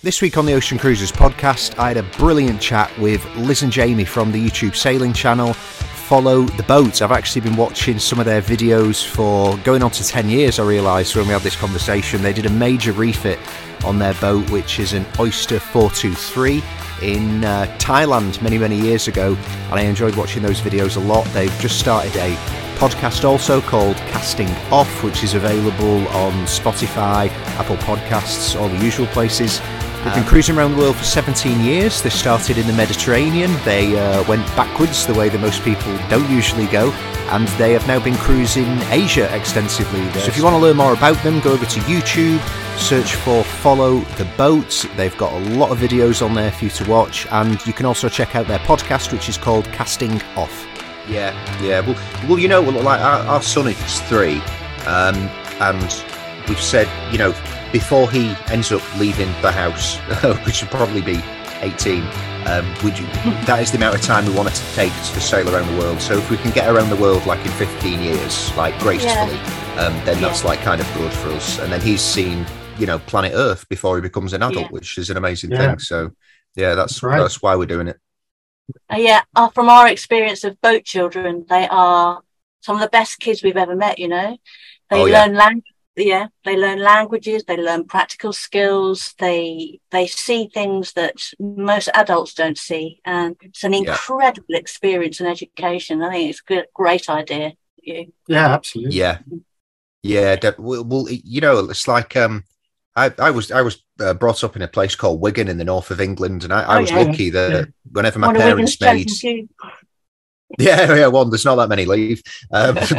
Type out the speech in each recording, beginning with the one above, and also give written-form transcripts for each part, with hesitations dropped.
This week on the Ocean Cruisers podcast, I had a brilliant chat with Liz and Jamie from the YouTube sailing channel, Follow the Boat. I've actually been watching some of their videos for going on to 10 years, I realised, when we had this conversation. They did a major refit on their boat, which is an Oyster 423 in Thailand many years ago, and I enjoyed watching those videos a lot. They've just started a podcast also called Casting Off, which is available on Spotify, Apple Podcasts, all the usual places. They've been cruising around the world for 17 years. They started in the Mediterranean. They went backwards the way that most people don't usually go, and they have now been cruising Asia extensively. So if you want to learn more about them, go over to YouTube, search for Follow the Boat. They've got a lot of videos on there for you to watch, and you can also check out their podcast, which is called Casting Off. Yeah. Well, you know, like our son is 3, and we've said, you know, before he ends up leaving the house, which should probably be 18, that is the amount of time we want it to take to sail around the world. So if we can get around the world like in 15 years, like gracefully, then that's like kind of good for us. And then he's seen, you know, planet Earth before he becomes an adult, which is an amazing thing. So yeah, that's why we're doing it. From our experience of boat children, they are some of the best kids we've ever met. You know, they learn language. Yeah, they learn languages, they learn practical skills, they see things that most adults don't see, and it's an incredible experience and education. I think it's a great idea. Yeah, absolutely. Yeah. Well, you know, it's like I was brought up in a place called Wigan in the north of England, and I was lucky that whenever my parents made. Well, there's not that many leave, but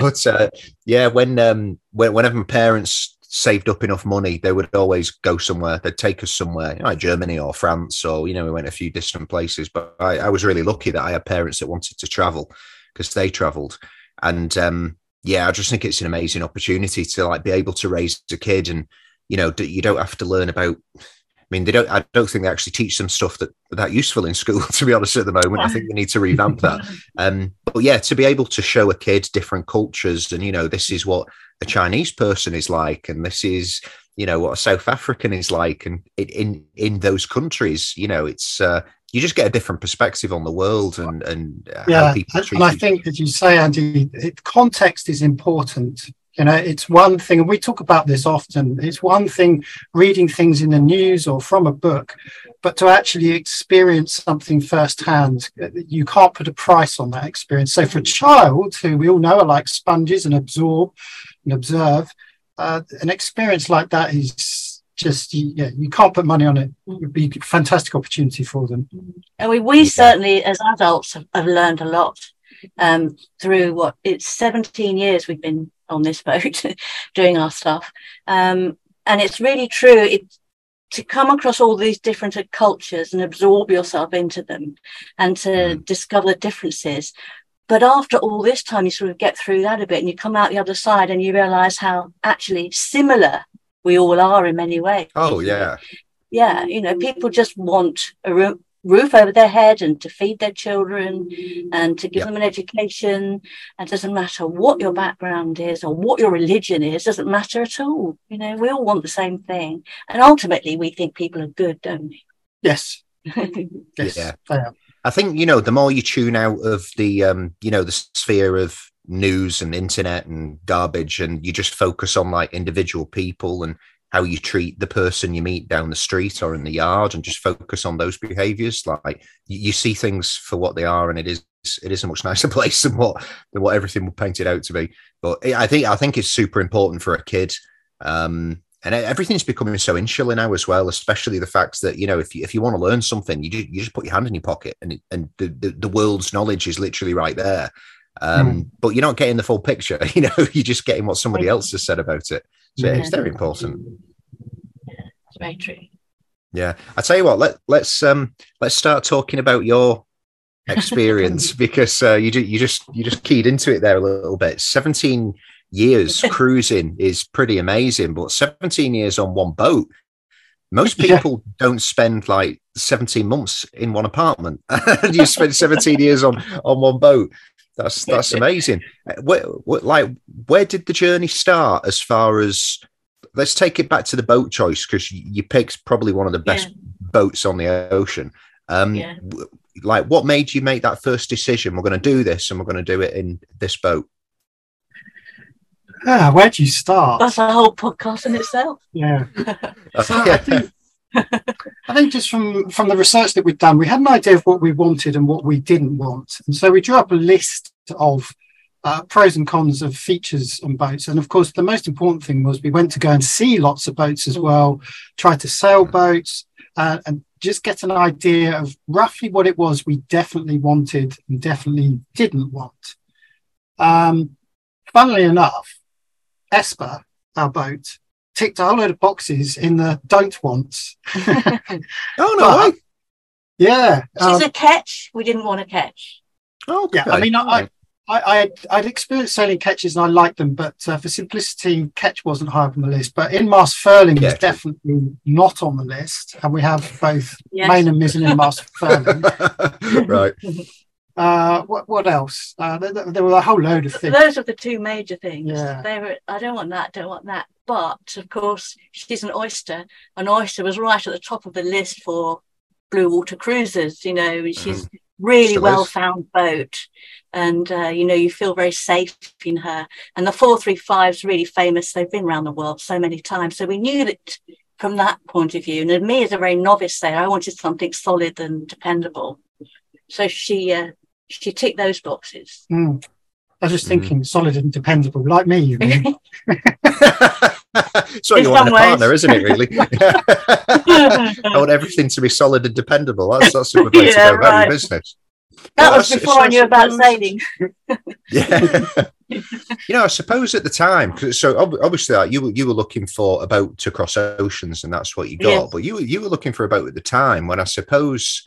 whenever my parents saved up enough money, they would always go somewhere. They'd take us somewhere, you know, like Germany or France, or, you know, we went a few distant places. But I was really lucky that I had parents that wanted to travel because they travelled, and I just think it's an amazing opportunity to like be able to raise a kid, and you know, you don't have to learn about. I mean, I don't think they actually teach them stuff that useful in school, to be honest, at the moment. I think they need to revamp that. But yeah, to be able to show a kid different cultures, and, you know, this is what a Chinese person is like, and this is, you know, what a South African is like. And in those countries, you know, it's, you just get a different perspective on the world and how people treat and I think, as you say, Andy, context is important. You know, it's one thing, and we talk about this often, it's one thing reading things in the news or from a book, but to actually experience something firsthand, you can't put a price on that experience. So for a child, who we all know are like sponges and absorb and observe, an experience like that is just, you can't put money on it. It would be a fantastic opportunity for them. And we certainly, as adults, have learned a lot through it's 17 years we've been on this boat doing our stuff, and it's really true to come across all these different cultures and absorb yourself into them and to discover differences. But after all this time, you sort of get through that a bit and you come out the other side and you realize how actually similar we all are in many ways. You know, people just want a roof over their head and to feed their children and to give them an education. And it doesn't matter what your background is or what your religion is, doesn't matter at all. You know, we all want the same thing. And ultimately we think people are good, don't we? Yes. Yeah. I think, you know, the more you tune out of the you know, the sphere of news and internet and garbage, and you just focus on like individual people and how you treat the person you meet down the street or in the yard, and just focus on those behaviors. Like you see things for what they are, and it is a much nicer place than what everything painted out to be. But I think it's super important for a kid. And everything's becoming so insular now as well, especially the fact that, you know, if you want to learn something, you just put your hand in your pocket, and the world's knowledge is literally right there. But you're not getting the full picture, you know, you're just getting what somebody else has said about it. So it's very important. Yeah, it's very true. Yeah, I tell you what, let's start talking about your experience because you just keyed into it there a little bit. 17 years cruising is pretty amazing, but 17 years on one boat. Most people don't spend like 17 months in one apartment. You spend 17 years on one boat. That's amazing. Where did the journey start? As far as, let's take it back to the boat choice, because you picked probably one of the boats on the ocean. Like, what made you make that first decision? We're going to do this, and we're going to do it in this boat. Where do you start? That's a whole podcast in itself. Yeah. So I think just from the research that we've done, we had an idea of what we wanted and what we didn't want. And so we drew up a list of pros and cons of features on boats. And of course, the most important thing was we went to go and see lots of boats as well, try to sail boats, and just get an idea of roughly what it was we definitely wanted and definitely didn't want. Funnily enough, Esper, our boat, ticked a whole load of boxes in the don't wants. Oh, no way. Yeah. She's a ketch. We didn't want to catch. Oh, okay. Yeah, I mean, I'd experienced sailing ketches and I liked them, but for simplicity, ketch wasn't high up on the list. But in-mast furling was definitely not on the list, and we have both main and mizzen in-mast furling. Right. What else? There were a whole load of things. Those are the two major things. Yeah. They were, I don't want that. But of course, she's an oyster. An oyster was right at the top of the list for blue water cruisers. You know, she's really well-found boat, and you know, you feel very safe in her. And the 435 is really famous. They've been around the world so many times, so we knew that from that point of view. And me, as a very novice sailor, I wanted something solid and dependable. So she ticked those boxes. I was just thinking, solid and dependable, like me, you mean? So you want in a partner, isn't it, really? I want everything to be solid and dependable. That's a good way to go about your business. That was before I knew about sailing. Yeah. You know, I suppose at the time, so obviously you were looking for a boat to cross oceans, and that's what you got. Yes. But you were looking for a boat at the time when I suppose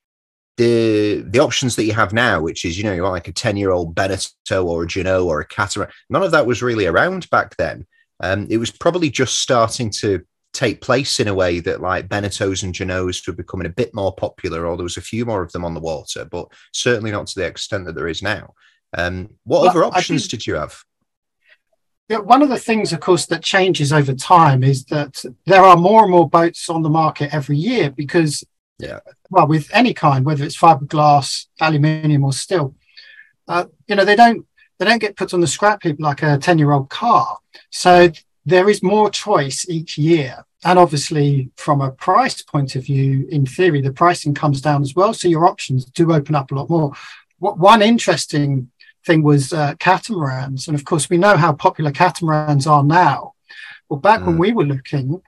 the options that you have now, which is, you know, you want like a 10-year-old Beneteau or a Jeanneau or a Catamaran, none of that was really around back then. It was probably just starting to take place in a way that like Beneteaus and Jeanneaus were becoming a bit more popular, or there was a few more of them on the water, but certainly not to the extent that there is now. What other options did you have? Yeah, one of the things, of course, that changes over time is that there are more and more boats on the market every year because, well, with any kind, whether it's fiberglass, aluminium, or steel, you know, they don't get put on the scrap heap like a 10-year-old car. So there is more choice each year. And obviously, from a price point of view, in theory, the pricing comes down as well. So your options do open up a lot more. One interesting thing was catamarans. And of course, we know how popular catamarans are now. Well, back when we were looking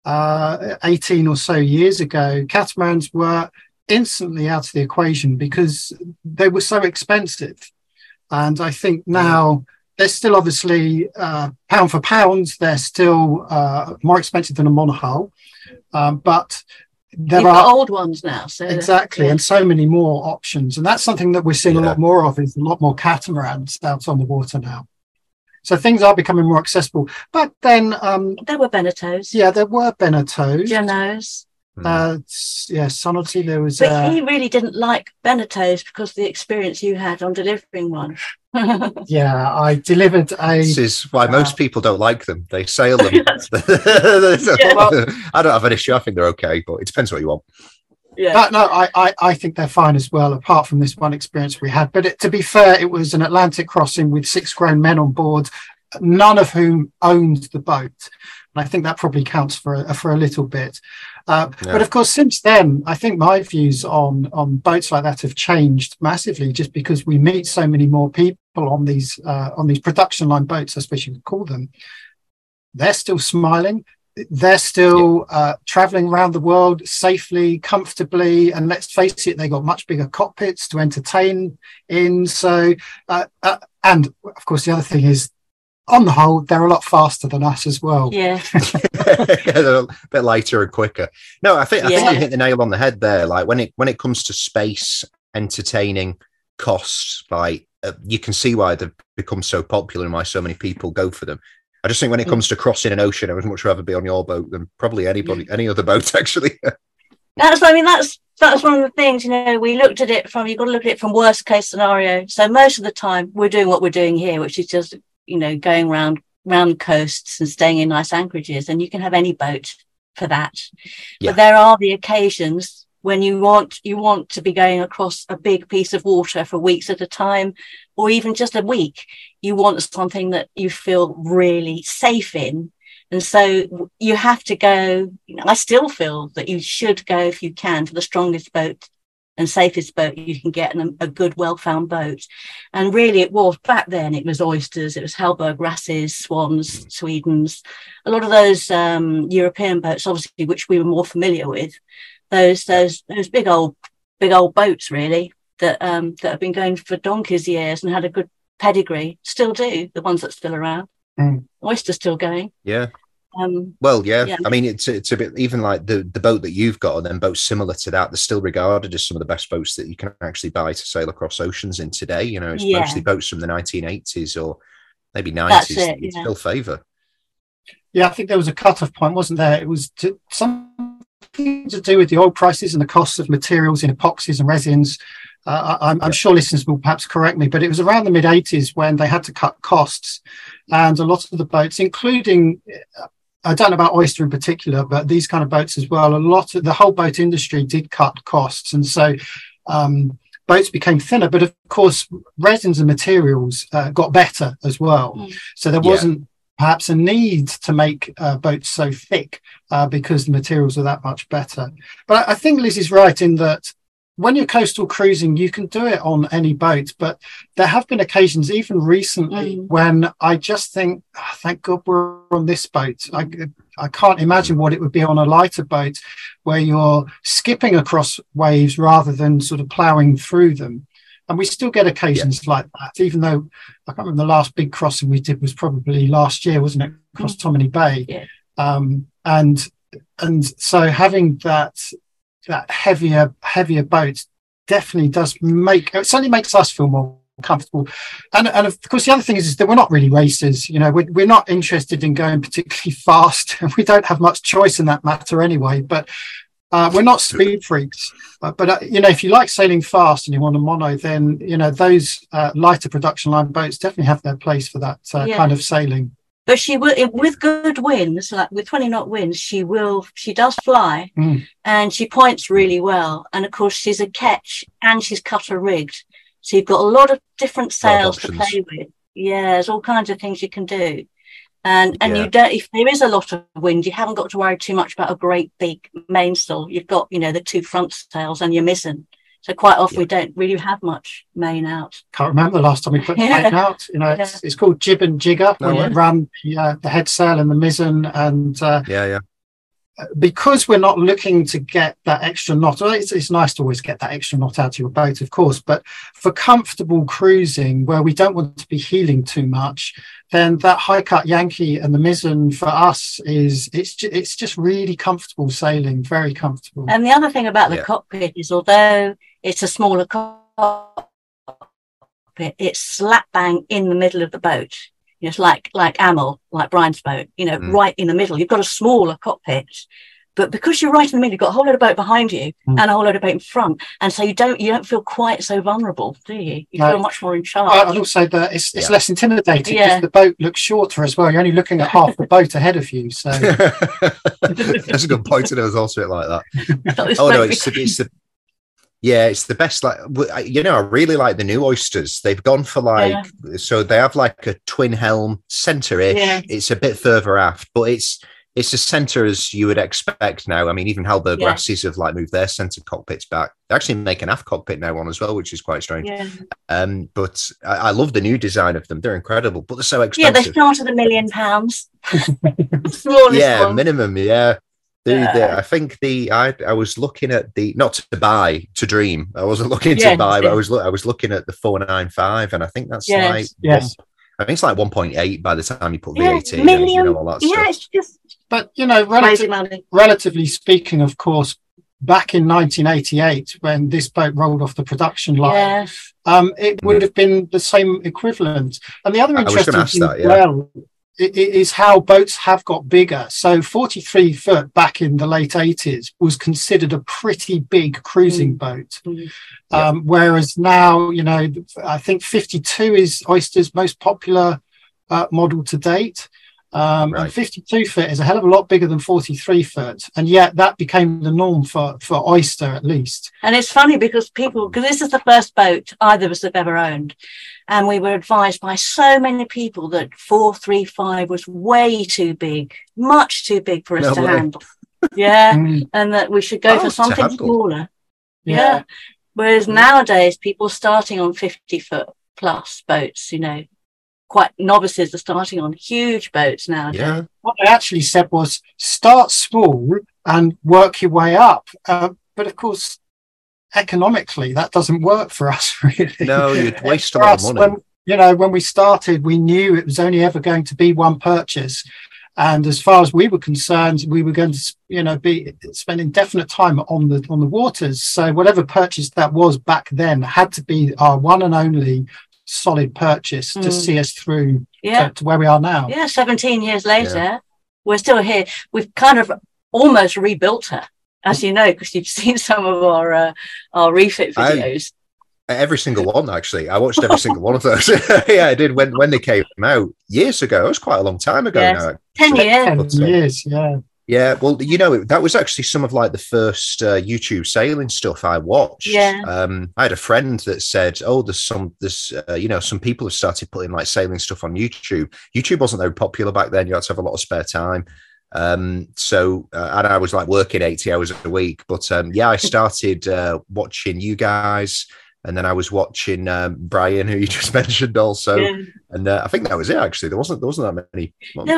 18 or so years ago, catamarans were instantly out of the equation because they were so expensive. And I think now they're still obviously pound for pound, they're still more expensive than a monohull. But there are old ones now. So exactly, and so many more options. And that's something that we're seeing a lot more of, is a lot more catamarans out on the water now. So things are becoming more accessible. But then there were Beneteaus. Yeah, there were Beneteaus. Jeanneaus. Sonoty, there was. But he really didn't like Beneteaus because of the experience you had on delivering one. Yeah, I delivered a. This is why most people don't like them. They sail them. I don't have an issue. I think they're okay, but it depends what you want. Yeah. But no, I think they're fine as well, apart from this one experience we had. But to be fair, it was an Atlantic crossing with 6 grown men on board, none of whom owned the boat. And I think that probably counts for a little bit. But of course, since then, I think my views on boats like that have changed massively, just because we meet so many more people on these production line boats, I suppose you could call them. They're still smiling. They're still traveling around the world safely, comfortably, and let's face it, they got much bigger cockpits to entertain in. So, and of course, the other thing is, on the whole, they're a lot faster than us as well. Yeah, they're a bit lighter and quicker. No, I think you hit the nail on the head there. Like when it comes to space, entertaining, costs, like you can see why they've become so popular and why so many people go for them. I just think when it comes to crossing an ocean, I would much rather be on your boat than probably any other boat, actually. That's one of the things, you know, we looked at it from, you've got to look at it from worst case scenario. So most of the time we're doing what we're doing here, which is just, you know, going round coasts and staying in nice anchorages, and you can have any boat for that. Yeah. But there are the occasions when you want to be going across a big piece of water for weeks at a time, or even just a week. You want something that you feel really safe in. And so you have to go, I still feel that you should go, if you can, for the strongest boat and safest boat you can get, and a good, well-found boat. And really it was, back then, it was oysters, it was Hellberg wrasses, swans, Swedens, a lot of those European boats, obviously, which we were more familiar with. Those big old boats, really, that have been going for donkey's years and had a good pedigree, still do, the ones that are still around. Oysters still going. Yeah. Well, yeah. I mean, it's a bit, even like the boat that you've got, and then boats similar to that, they're still regarded as some of the best boats that you can actually buy to sail across oceans in today. You know, it's mostly boats from the 1980s or maybe 90s that you'd still favour. Yeah, I think there was a cut-off point, wasn't there? It was something to do with the oil prices and the costs of materials in epoxies and resins. I'm sure listeners will perhaps correct me, but it was around the mid-80s when they had to cut costs, and a lot of the boats, including, I don't know about oyster in particular, but these kind of boats as well, the whole boat industry did cut costs, and so boats became thinner. But of course, resins and materials got better as well, so there wasn't perhaps a need to make boats so thick because the materials are that much better. But I think Liz is right in that when you're coastal cruising, you can do it on any boat, but there have been occasions, even recently, when I just think, thank God we're on this boat. I can't imagine what it would be on a lighter boat where you're skipping across waves rather than sort of ploughing through them. And we still get occasions like that, even though I can't remember, the last big crossing we did was probably last year, wasn't it? Across Tomini Bay. Yeah. And so having that heavier boat definitely does it certainly makes us feel more comfortable. And of course, the other thing is that we're not really racers. You know, we're not interested in going particularly fast. We don't have much choice in that matter anyway, but we're not speed freaks. But you know, if you like sailing fast and you want a mono, then, you know, those lighter production line boats definitely have their place for that kind of sailing. But she will, with good winds, like with 20-knot winds, she does fly, and she points really well. And of course, she's a ketch and she's cutter rigged. So you've got a lot of different sails to play with. Yeah, there's all kinds of things you can do. And you don't, if there is a lot of wind, you haven't got to worry too much about a great big mainsail. You've got, you know, the two front sails and your mizzen. So quite often we don't really have much main out. Can't remember the last time we put the main out. You know, it's called jib and jigger when we run the head sail and the mizzen, and because we're not looking to get that extra knot. It's nice to always get that extra knot out of your boat, of course, but for comfortable cruising where we don't want to be heeling too much, then that high cut Yankee and the mizzen for us it's just really comfortable sailing, very comfortable. And the other thing about the cockpit is, although it's a smaller cockpit, it's slap bang in the middle of the boat. You know, it's like Amel, like Brian's boat, you know, right in the middle. You've got a smaller cockpit, but because you're right in the middle, you've got a whole load of boat behind you and a whole load of boat in front, and so you don't feel quite so vulnerable, do you? You feel much more in charge. I'd also say that it's less intimidating because the boat looks shorter as well. You're only looking at half the boat ahead of you. So that's a good point. It was also a bit like that. Oh no, it's the best. Like, you know, I really like the new oysters. They've gone for so they have like a twin helm center-ish. Yeah. It's a bit further aft, but it's as center as you would expect now. I mean, even Hellberg wrasses have like moved their center cockpits back. They actually make an aft cockpit now on as well, which is quite strange. Yeah. But I love the new design of them. They're incredible, but they're so expensive. Yeah, they start at £1 million. Yeah, minimum. Yeah. I think I was looking at not to buy, to dream. I wasn't looking to buy, but I was looking at the 495, and I think that's I think it's like 1.8 by the time you put VAT in, you know, all that stuff. It's just. But you know, relatively speaking, of course, back in 1988, when this boat rolled off the production line, it would have been the same equivalent. And the other interesting thing is how boats have got bigger. So 43 foot back in the late 80s was considered a pretty big cruising boat. Whereas now, you know, I think 52 is Oyster's most popular model to date. And 52 foot is a hell of a lot bigger than 43 foot. And yet that became the norm for Oyster, at least. And it's funny because this is the first boat either of us have ever owned. And we were advised by so many people that 435 was way too big, much too big for us to handle. Yeah. And that we should go for something smaller. Yeah. Whereas nowadays, people starting on 50 foot plus boats, quite novices are starting on huge boats nowadays. Yeah. What they actually said was start small and work your way up. But of course, economically, that doesn't work for us, really. No, you'd waste a lot of money. When we started, we knew it was only ever going to be one purchase. And as far as we were concerned, we were going to, be spending definite time on the waters. So whatever purchase that was back then had to be our one and only solid purchase to see us through to where we are now. Yeah, 17 years later, we're still here. We've kind of almost rebuilt her, as you know, because you've seen some of our refit videos. Every single one, actually. I watched every single one of those. Yeah, I did when they came out years ago. It was quite a long time ago now. 10 years. 10 years, yeah. Yeah, well, that was actually some of like the first YouTube sailing stuff I watched. Yeah. I had a friend that said, "Oh, there's some people have started putting like sailing stuff on YouTube." YouTube wasn't very popular back then. You had to have a lot of spare time. So and I was like working 80 hours a week. But I started watching you guys. And then I was watching Brian, who you just mentioned also. Yeah. And I think that was it, actually. There wasn't that many.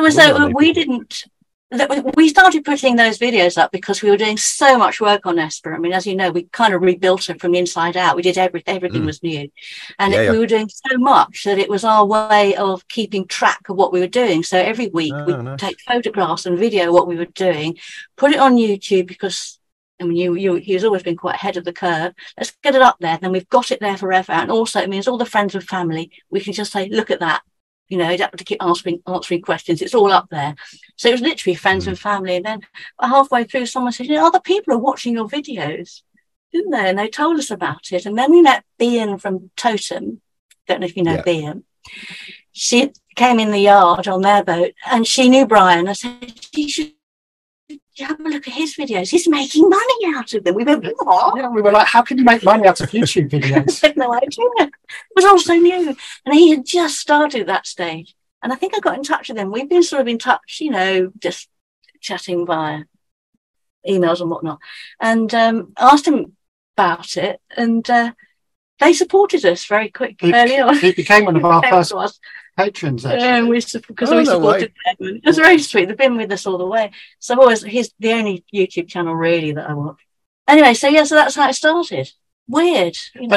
We started putting those videos up because we were doing so much work on Esper. I mean, as you know, we kind of rebuilt her from the inside out. We did everything was new. And we were doing so much that it was our way of keeping track of what we were doing. So every week we'd take photographs and video what we were doing, put it on YouTube because, I mean, he's always been quite ahead of the curve. Let's get it up there. Then we've got it there forever. And also it means all the friends and family, we can just say, look at that. You don't have to keep answering questions. It's all up there. So it was literally friends and family. And then halfway through, someone said, other people are watching your videos, didn't they? And they told us about it. And then we met Bian from Totem. Don't know if you know Bian. She came in the yard on their boat and she knew Brian. I said, you should have a look at his videos. He's making money out of them. We went, what? Yeah, we were like, how can you make money out of YouTube videos? I had no idea. It was all so new. And he had just started at that stage. And I think I got in touch with him. We've been sort of in touch, just chatting via emails and whatnot. And asked him about it. And they supported us very quickly early on. He became one of our first patrons, actually. Yeah, because we supported them. It was very sweet. They've been with us all the way. So he's the only YouTube channel really that I watch. Anyway, so that's how it started. Weird,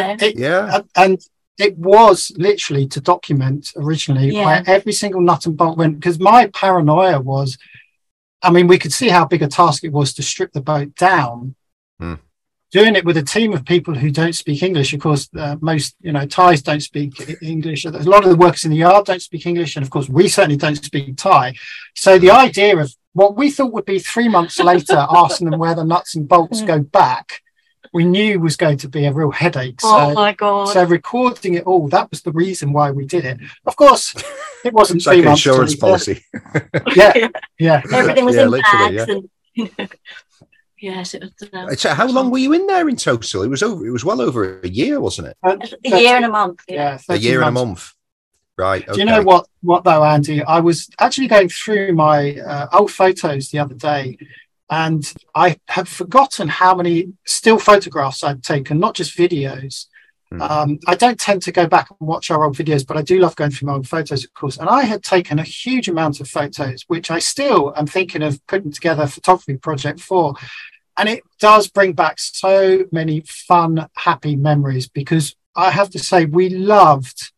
And it was literally to document originally where every single nut and bolt went, because my paranoia was, I mean, we could see how big a task it was to strip the boat down. Doing it with a team of people who don't speak English. Of course, most, Thais don't speak English. A lot of the workers in the yard don't speak English. And of course, we certainly don't speak Thai. So the idea of what we thought would be 3 months later, asking them where the nuts and bolts go back, we knew was going to be a real headache. Oh my God. So recording it all, that was the reason why we did it. Of course, it wasn't it's 3 like months. Insurance policy. Yeah. Everything was in bags. And yes, it was. So how long were you in there in total? It was well over a year, wasn't it? A year and a month. Yeah, a year and a month. Right. Okay. Do you know what though, Andy? I was actually going through my old photos the other day, and I had forgotten how many still photographs I'd taken, not just videos. I don't tend to go back and watch our old videos, but I do love going through my old photos, of course. And I had taken a huge amount of photos, which I still am thinking of putting together a photography project for. And it does bring back so many fun, happy memories, because I have to say we loved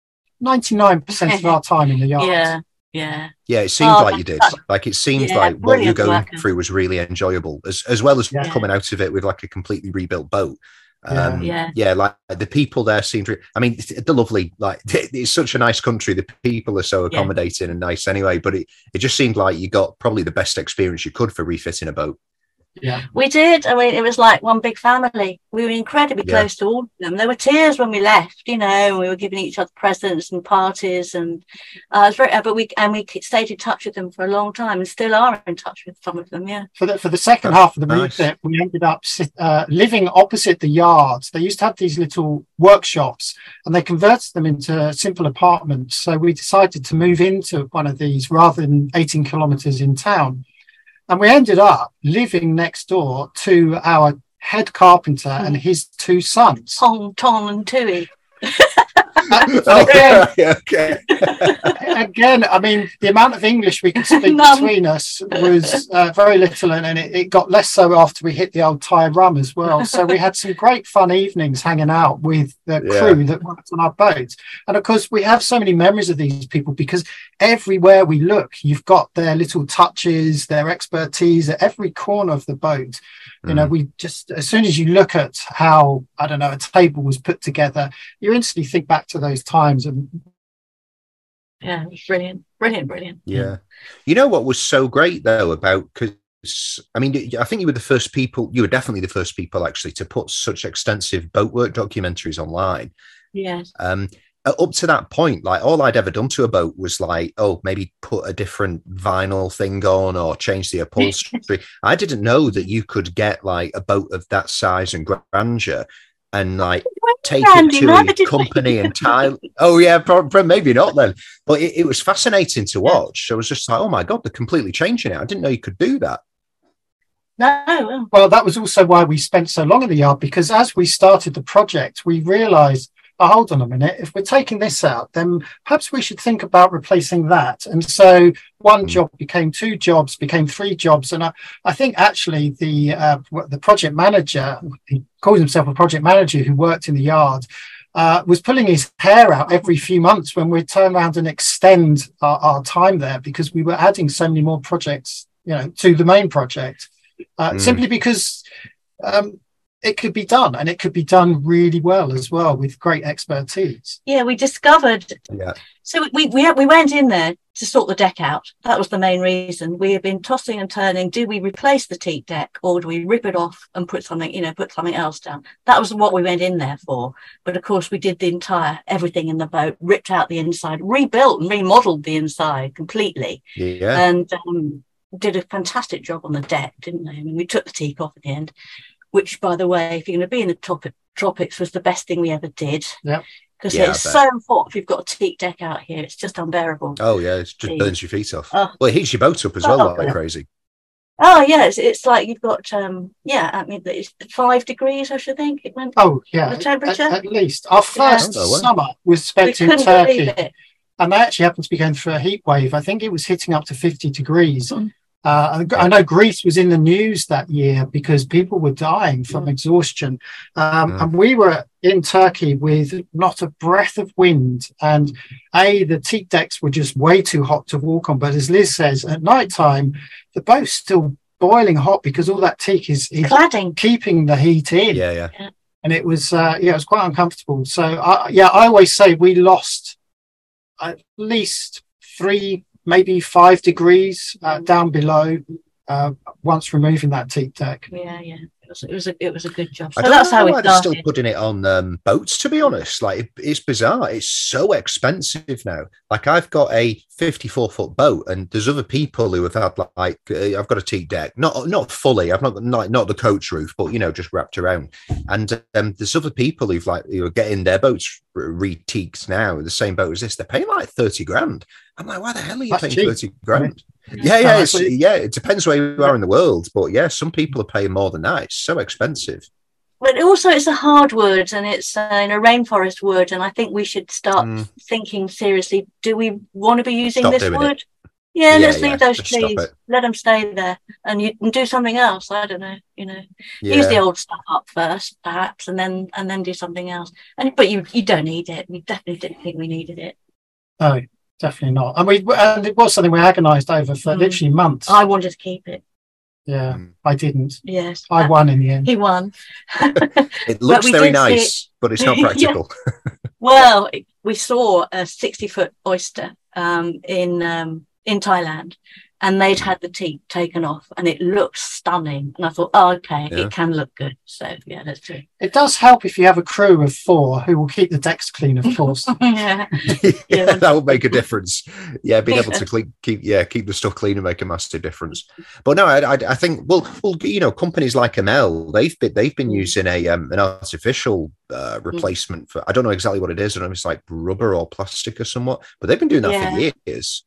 99% of our time in the yard. Yeah, it seemed like you did. Like it seemed like what you were going through was really enjoyable, as well as coming out of it with like a completely rebuilt boat. Like the people there seemed they're lovely. Like it's such a nice country. The people are so accommodating and nice anyway, but it just seemed like you got probably the best experience you could for refitting a boat. Yeah, we did. I mean, it was like one big family. We were incredibly close to all of them. There were tears when we left, you know, and we were giving each other presents and parties, and it's very. But we stayed in touch with them for a long time, and still are in touch with some of them. Yeah. For the second half of the refit, we ended up living opposite the yards. They used to have these little workshops, and they converted them into simple apartments. So we decided to move into one of these rather than 18 kilometres in town. And we ended up living next door to our head carpenter and his two sons. Tom and Tui. Again, I mean, the amount of English we could speak between us was very little, and it got less so after we hit the old Thai rum as well. So we had some great fun evenings hanging out with the crew that worked on our boats. And of course, we have so many memories of these people because everywhere we look, you've got their little touches, their expertise at every corner of the boat. You know, we just, as soon as you look at how, I don't know, a table was put together, you instantly think back to those times. And yeah, it was brilliant. Yeah. You know what was so great though about, because I mean, I think you were definitely the first people actually to put such extensive boatwork documentaries online. Yes. Up to that point, like all I'd ever done to a boat was like, maybe put a different vinyl thing on or change the upholstery. I didn't know that you could get like a boat of that size and grandeur and like take it to a company in Thailand. Oh yeah, probably maybe not then. But it was fascinating to watch. I was just like, oh my God, they're completely changing it. I didn't know you could do that. No. Well, that was also why we spent so long in the yard, because as we started the project, we realised, hold on a minute, if we're taking this out, then perhaps we should think about replacing that. And so one job became 2 jobs, became 3 jobs. And I think actually the project manager, he calls himself a project manager who worked in the yard, was pulling his hair out every few months when we'd turn around and extend our time there, because we were adding so many more projects, you know, to the main project, simply because it could be done, and it could be done really well as well with great expertise. Yeah, we discovered. Yeah. So we went in there to sort the deck out. That was the main reason. We had been tossing and turning. Do we replace the teak deck, or do we rip it off and put something else down? That was what we went in there for. But of course, we did everything in the boat, ripped out the inside, rebuilt and remodeled the inside completely. Yeah. And did a fantastic job on the deck, didn't they? I mean, we took the teak off at the end, which, by the way, if you're going to be in the tropics, was the best thing we ever did. Yeah. Because it's so hot. If you've got a teak deck out here, it's just unbearable. Oh, yeah. It just burns your feet off. Well, it heats your boat up as well, like crazy. Oh, yeah. It's like you've got, I mean, it's 5 degrees, I should think. It went. Oh, yeah. The temperature? At least. Our first summer was spent in Turkey. And they actually happened to be going through a heat wave. I think it was hitting up to 50 degrees. I know Greece was in the news that year because people were dying from exhaustion. And we were in Turkey with not a breath of wind. And the teak decks were just way too hot to walk on. But as Liz says, at night time, the boat's still boiling hot because all that teak is keeping the heat in. Yeah. And it was, it was quite uncomfortable. So, I always say we lost at least 3, maybe 5 degrees down below once removing that teak deck. Yeah. It was a good job. So I don't that's know how we they're started. still putting it on boats, to be honest. Like, it's bizarre. It's so expensive now. Like, I've got a 54-foot boat, and there's other people who have had I've got a teak deck, not fully. I've not the coach roof, but just wrapped around. And there's other people who are getting their boats re-teaked now. The same boat as this, they're paying like 30 grand. I'm like, why the hell are you paying 30 grand? Yeah. It depends where you are in the world, but yeah, some people are paying more than that. It's so expensive. But also, it's a hard wood, and it's in a rainforest wood, and I think we should start thinking seriously. Do we want to be using this wood? Yeah, let's leave those trees. Let them stay there, and you can do something else. I don't know. Use the old stuff up first, perhaps, and then do something else. But you don't need it. We definitely didn't think we needed it. No, definitely not. And it was something we agonised over for literally months. I wanted to keep it. Yeah, I didn't. Yes, I won in the end. He won. It looks very nice, but it's not practical. Well, we saw a 60-foot oyster in Thailand, and they'd had the teat taken off, and it looked stunning. And I thought, oh, okay, Yeah. it can look good. So yeah, that's true. It does help if you have a crew of 4 who will keep the decks clean, of course. Yeah. Yeah, that would make a difference. Yeah, being able to keep the stuff clean and make a massive difference. But no, I think well, you know, companies like Amel, they've been using an artificial replacement for, I don't know exactly what it is. I don't know if it's like rubber or plastic or somewhat, but they've been doing that for years.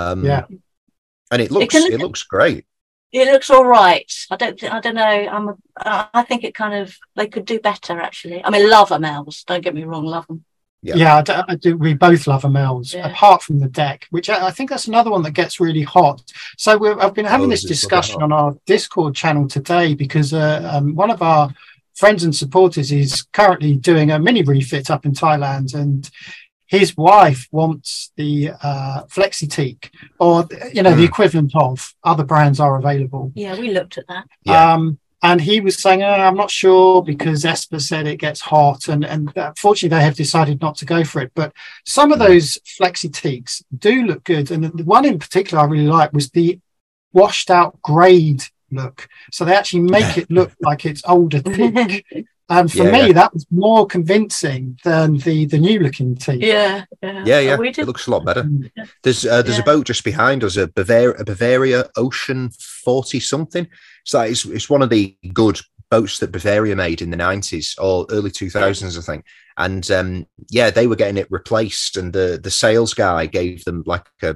And it looks great. It looks all right. I don't know. I think it kind of, they could do better, actually. I mean, love Amels. Don't get me wrong, love them. Yeah, I do. We both love Amels, apart from the deck, which I think that's another one that gets really hot. So I've been having this discussion on our Discord channel today because one of our friends and supporters is currently doing a mini refit up in Thailand, and his wife wants the FlexiTeak, or the equivalent of other brands are available. Yeah, we looked at that. And he was saying, I'm not sure because Esper said it gets hot, and fortunately they have decided not to go for it. But some of those FlexiTeaks do look good, and the one in particular I really like was the washed out grade look. So they actually make it look like it's older thick. And for me, that was more convincing than the new looking teak. Yeah. It looks a lot better. There's a boat just behind us, a Bavaria Ocean 40 something. So it's one of the good boats that Bavaria made in the 90s or early 2000s, I think. And they were getting it replaced, and the sales guy gave them like a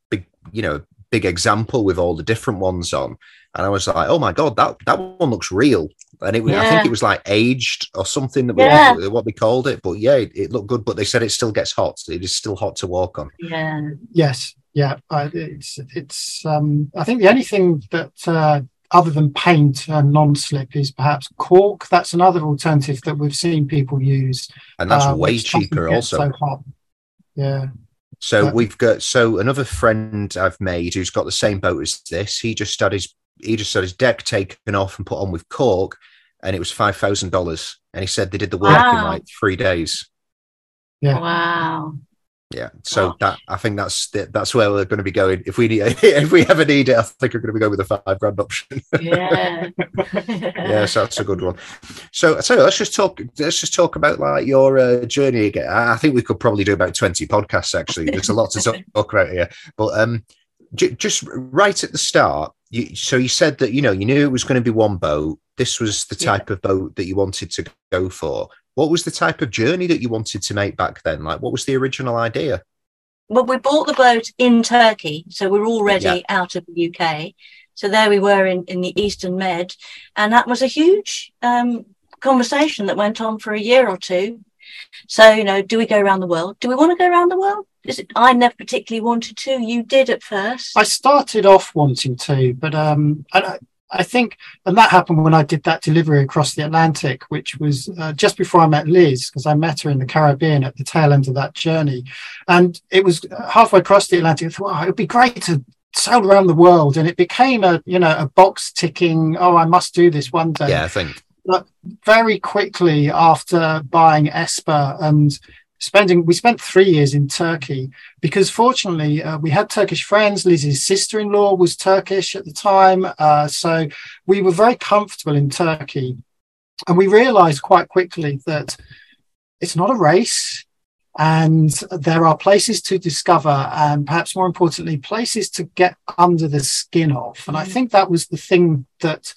big example with all the different ones on. And I was like, oh my God, that one looks real. And I think it was like aged or something, what they called it. But it looked good. But they said it still gets hot. It is still hot to walk on. Yeah. Yes. Yeah. It's I think the only thing that other than paint and non-slip is perhaps cork. That's another alternative that we've seen people use. And that's way cheaper also. So hot. Yeah. So we've got another friend I've made who's got the same boat as this. He just had his deck taken off and put on with cork, and it was $5,000. And he said they did the work in like 3 days. Yeah. Wow. Yeah. So I think that's where we're going to be going. If we ever need it, I think we're going to be going with the $5,000 option. Yeah. Yeah. So that's a good one. So let's just talk about like your journey again. I think we could probably do about 20 podcasts. Actually, there's a lot to talk about here. But just right at the start, you said that you knew it was going to be one boat. This was the type of boat that you wanted to go for. What was the type of journey that you wanted to make back then? Like, what was the original idea? Well, we bought the boat in Turkey, so we're already out of the UK. So there we were in the Eastern Med, and that was a huge conversation that went on for a year or two. So, do we go around the world? Do we want to go around the world? I never particularly wanted to. You did at first. I started off wanting to, but I think, and that happened when I did that delivery across the Atlantic, which was just before I met Liz, because I met her in the Caribbean at the tail end of that journey. And it was halfway across the Atlantic. I thought, it would be great to sail around the world. And it became a box ticking, I must do this one day. Yeah, I think. But very quickly after buying Esper and we spent 3 years in Turkey because fortunately we had Turkish friends. Liz's sister-in-law was Turkish at the time. So we were very comfortable in Turkey, and we realized quite quickly that it's not a race, and there are places to discover, and perhaps more importantly, places to get under the skin of. And I think that was the thing that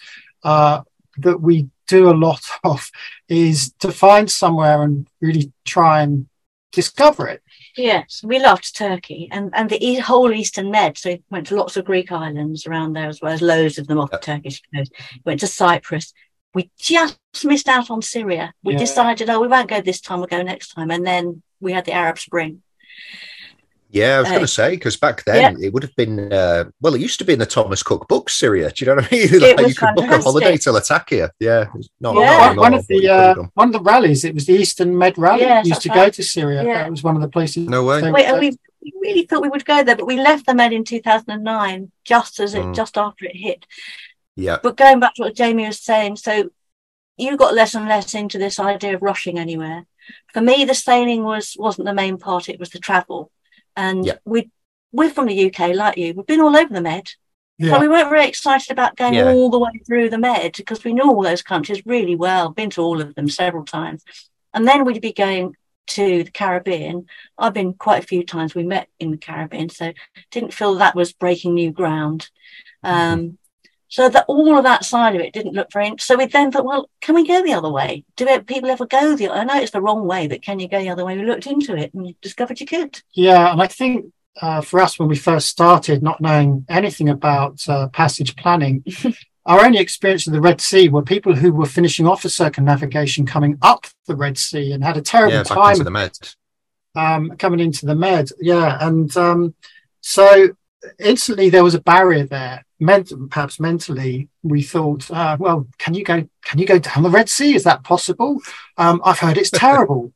we do a lot of, is to find somewhere and really try and discover it. Yes, we loved Turkey and the whole Eastern Med. So we went to lots of Greek islands around there, as well as loads of them off the Turkish coast. Went to Cyprus. We just missed out on Syria. We decided, we won't go this time, we'll go next time. And then we had the Arab Spring. Yeah, I was going to say, because back then it would have been, it used to be in the Thomas Cook books, Syria. Do you know what I mean? Like, you could book a holiday to Latakia. Yeah. One of the rallies, it was the Eastern Med Rally. Used to go to Syria. Yeah. That was one of the places. No way. We really thought we would go there, but we left the Med in 2009, just after it hit. Yeah. But going back to what Jamie was saying, so you got less and less into this idea of rushing anywhere. For me, the sailing wasn't the main part, it was the travel. And we're from the UK, like you. We've been all over the Med. Yeah. So we weren't very excited about going all the way through the Med because we knew all those countries really well, been to all of them several times. And then we'd be going to the Caribbean. I've been quite a few times. We met in the Caribbean, so didn't feel that was breaking new ground. So that all of that side of it didn't look very. So we then thought, well, can we go the other way? Do people ever go the? I know it's the wrong way, but can you go the other way? We looked into it and discovered you could. Yeah, and I think for us, when we first started, not knowing anything about passage planning, our only experience of the Red Sea were people who were finishing off a circumnavigation coming up the Red Sea and had a terrible time into the Med. Coming into the Med. Yeah, and so instantly there was a barrier there. Perhaps mentally, we thought, well, can you go down the Red Sea? Is that possible? I've heard it's terrible.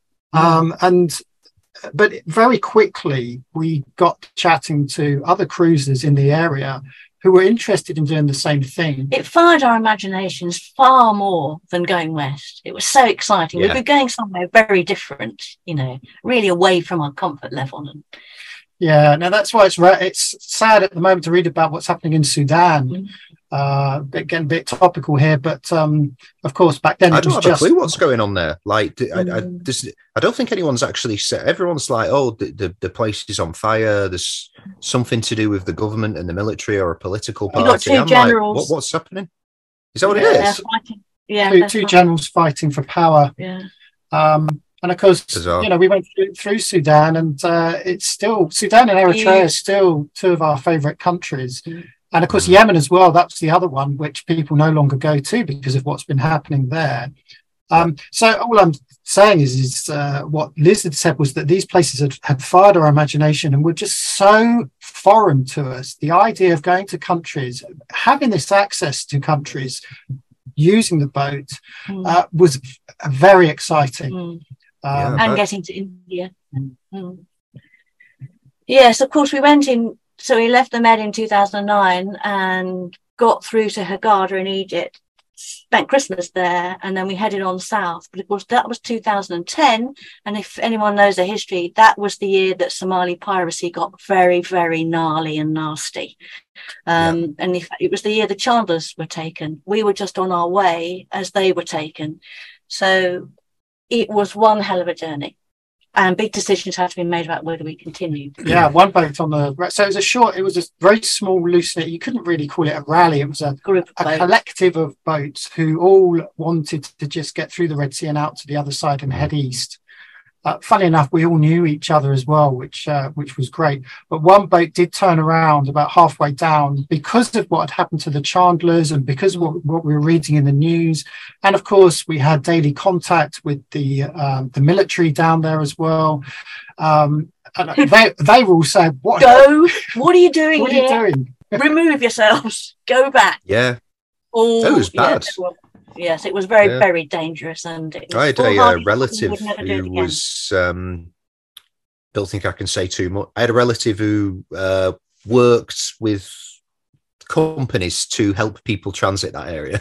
But very quickly we got chatting to other cruisers in the area who were interested in doing the same thing. It fired our imaginations far more than going west. It was so exciting. We were going somewhere very different, really away from our comfort level. Yeah, now that's why it's sad at the moment to read about what's happening in Sudan. Getting a bit topical here, but of course back then I don't have a clue what's going on there. Like, I don't think anyone's actually said. Everyone's like, "Oh, the place is on fire. There's something to do with the government and the military or a political party." Got two generals. Like, what's happening? Is that what it is? Two generals fighting for power. Yeah. And of course, we went through Sudan, and it's still Sudan and Eritrea are still two of our favourite countries. And of course, Yemen as well. That's the other one which people no longer go to because of what's been happening there. So all I'm saying is what Liz had said was that these places had fired our imagination and were just so foreign to us. The idea of going to countries, having this access to countries, using the boat was very exciting. And getting to India. Yes, of course, we went in. So we left the Med in 2009 and got through to Hurghada in Egypt, spent Christmas there, and then we headed on south. But of course, that was 2010. And if anyone knows the history, that was the year that Somali piracy got very, very gnarly and nasty. And in fact, it was the year the Chandlers were taken. We were just on our way as they were taken. So it was one hell of a journey. And big decisions had to be made about whether we continue. Yeah, one boat on the... So it was a very small, loose knit. You couldn't really call it a rally. It was a collective of boats who all wanted to just get through the Red Sea and out to the other side and head east. Funnily enough, we all knew each other as well, which was great. But one boat did turn around about halfway down because of what had happened to the Chandlers and because of what we were reading in the news. And of course, we had daily contact with the military down there as well. And they were all saying, What are you doing What here? are you doing? Remove yourselves. Go back. Yeah. It was bad. Yes, it was very, very dangerous. And it was I had a relative who was, don't think I can say too much. I had a relative who worked with companies to help people transit that area.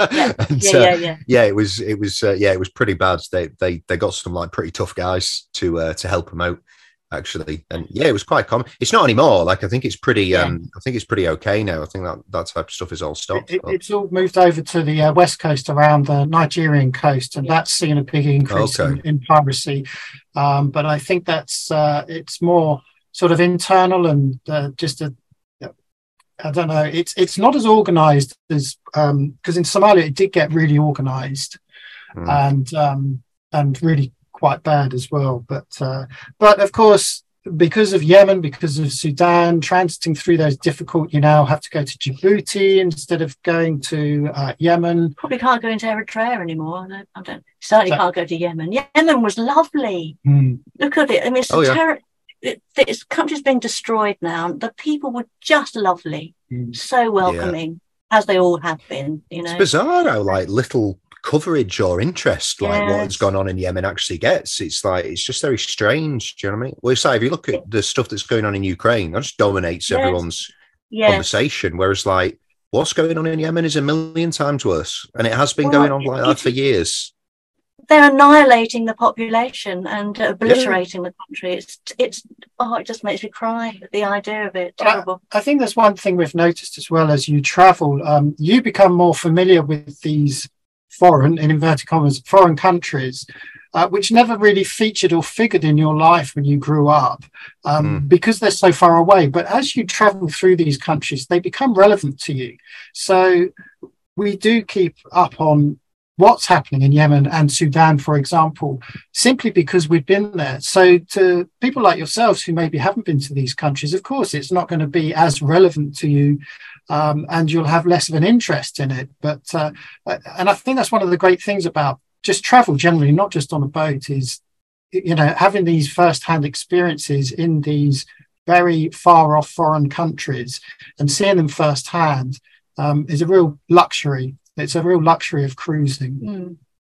It was pretty bad. They got some like pretty tough guys to help them out. Actually, and it was quite common. It's not anymore. Like I think it's pretty. I think it's pretty okay now. I think that type of stuff is all stopped. It's all moved over to the west coast around the Nigerian coast, and that's seen a big increase in piracy. But I think that's it's more sort of internal and just a. I don't know. It's not as organised as because in Somalia it did get really organised, and really quite bad as well, but of course because of Yemen, because of Sudan, transiting through those difficult, you now have to go to Djibouti instead of going to Yemen. Probably can't go into Eritrea anymore. I don't certainly can't go to Yemen. Yemen was lovely. Look at it. I mean, it's this country's being destroyed now. The people were just lovely, so welcoming, as they all have been. It's bizarre how like little coverage or interest like what's gone on in Yemen actually gets. It's just very strange. Do you know what I mean? Well, it's like if you look at the stuff that's going on in Ukraine, that just dominates everyone's conversation, whereas like what's going on in Yemen is a million times worse, and it has been going on like that for years. they're annihilating the population and obliterating the country. It just makes me cry at the idea of it. Terrible. I think there's one thing we've noticed as well as you travel. You become more familiar with these foreign, in inverted commas, foreign countries, which never really featured or figured in your life when you grew up, because they're so far away. But as you travel through these countries, they become relevant to you. So we do keep up on what's happening in Yemen and Sudan, for example, simply because we've been there. So to people like yourselves who maybe haven't been to these countries, of course, it's not going to be as relevant to you, and you'll have less of an interest in it. But and I think that's one of the great things about just travel generally, not just on a boat, is, you know, having these first-hand experiences in these very far off foreign countries and seeing them firsthand is a real luxury. It's a real luxury of cruising.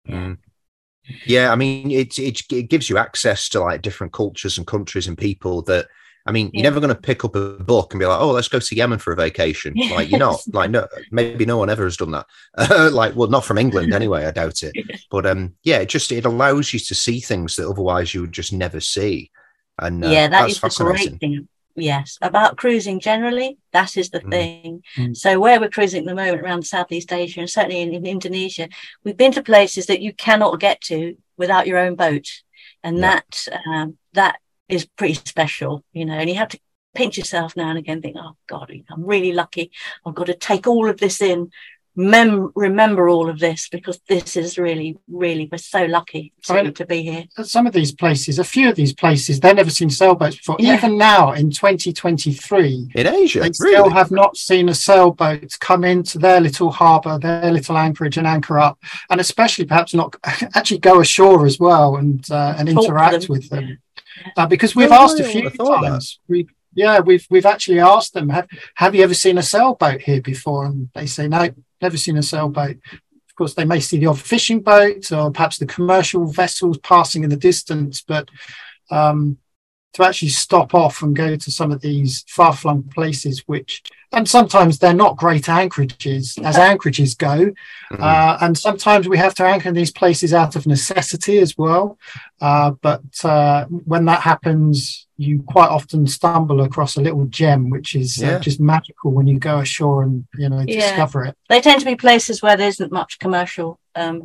Yeah, I mean, it gives you access to like different cultures and countries and people that, I mean, you're never going to pick up a book and be like, oh, let's go to Yemen for a vacation. Like, you're not. Like, no, maybe no one ever has done that. Like, well, not from England anyway, I doubt it. But yeah, it allows you to see things that otherwise you would just never see. And that is the great thing. Yes, about cruising generally, that is the thing. So where we're cruising at the moment around Southeast Asia, and certainly in Indonesia, we've been to places that you cannot get to without your own boat. And that is pretty special, you know, and you have to pinch yourself now and again, think, oh God, I'm really lucky. I've got to take all of this in, remember all of this, because this is really, really, we're so lucky to be here. Some of these places, a few of these places, they've never seen sailboats before. Even now in 2023 in Asia, they still have not seen a sailboat come into their little harbour, their little anchorage, and anchor up, and especially perhaps not actually go ashore as well and interact with them. Because we've asked a few times. We've actually asked them, have you ever seen a sailboat here before? And they say, no, never seen a sailboat. Of course, they may see the odd fishing boat or perhaps the commercial vessels passing in the distance, but to actually stop off and go to some of these far-flung places, and sometimes they're not great anchorages as anchorages go, and sometimes we have to anchor in these places out of necessity as well. But when that happens, you quite often stumble across a little gem, which is just magical when you go ashore and discover it. They tend to be places where there isn't much commercial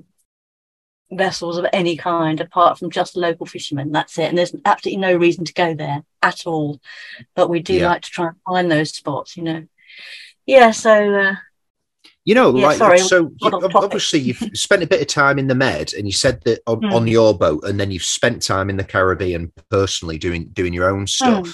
vessels of any kind apart from just local fishermen. That's it, and there's absolutely no reason to go there at all, but we do like to try and find those spots, so obviously you've spent a bit of time in the Med, and you said that on your boat, and then you've spent time in the Caribbean personally doing your own stuff.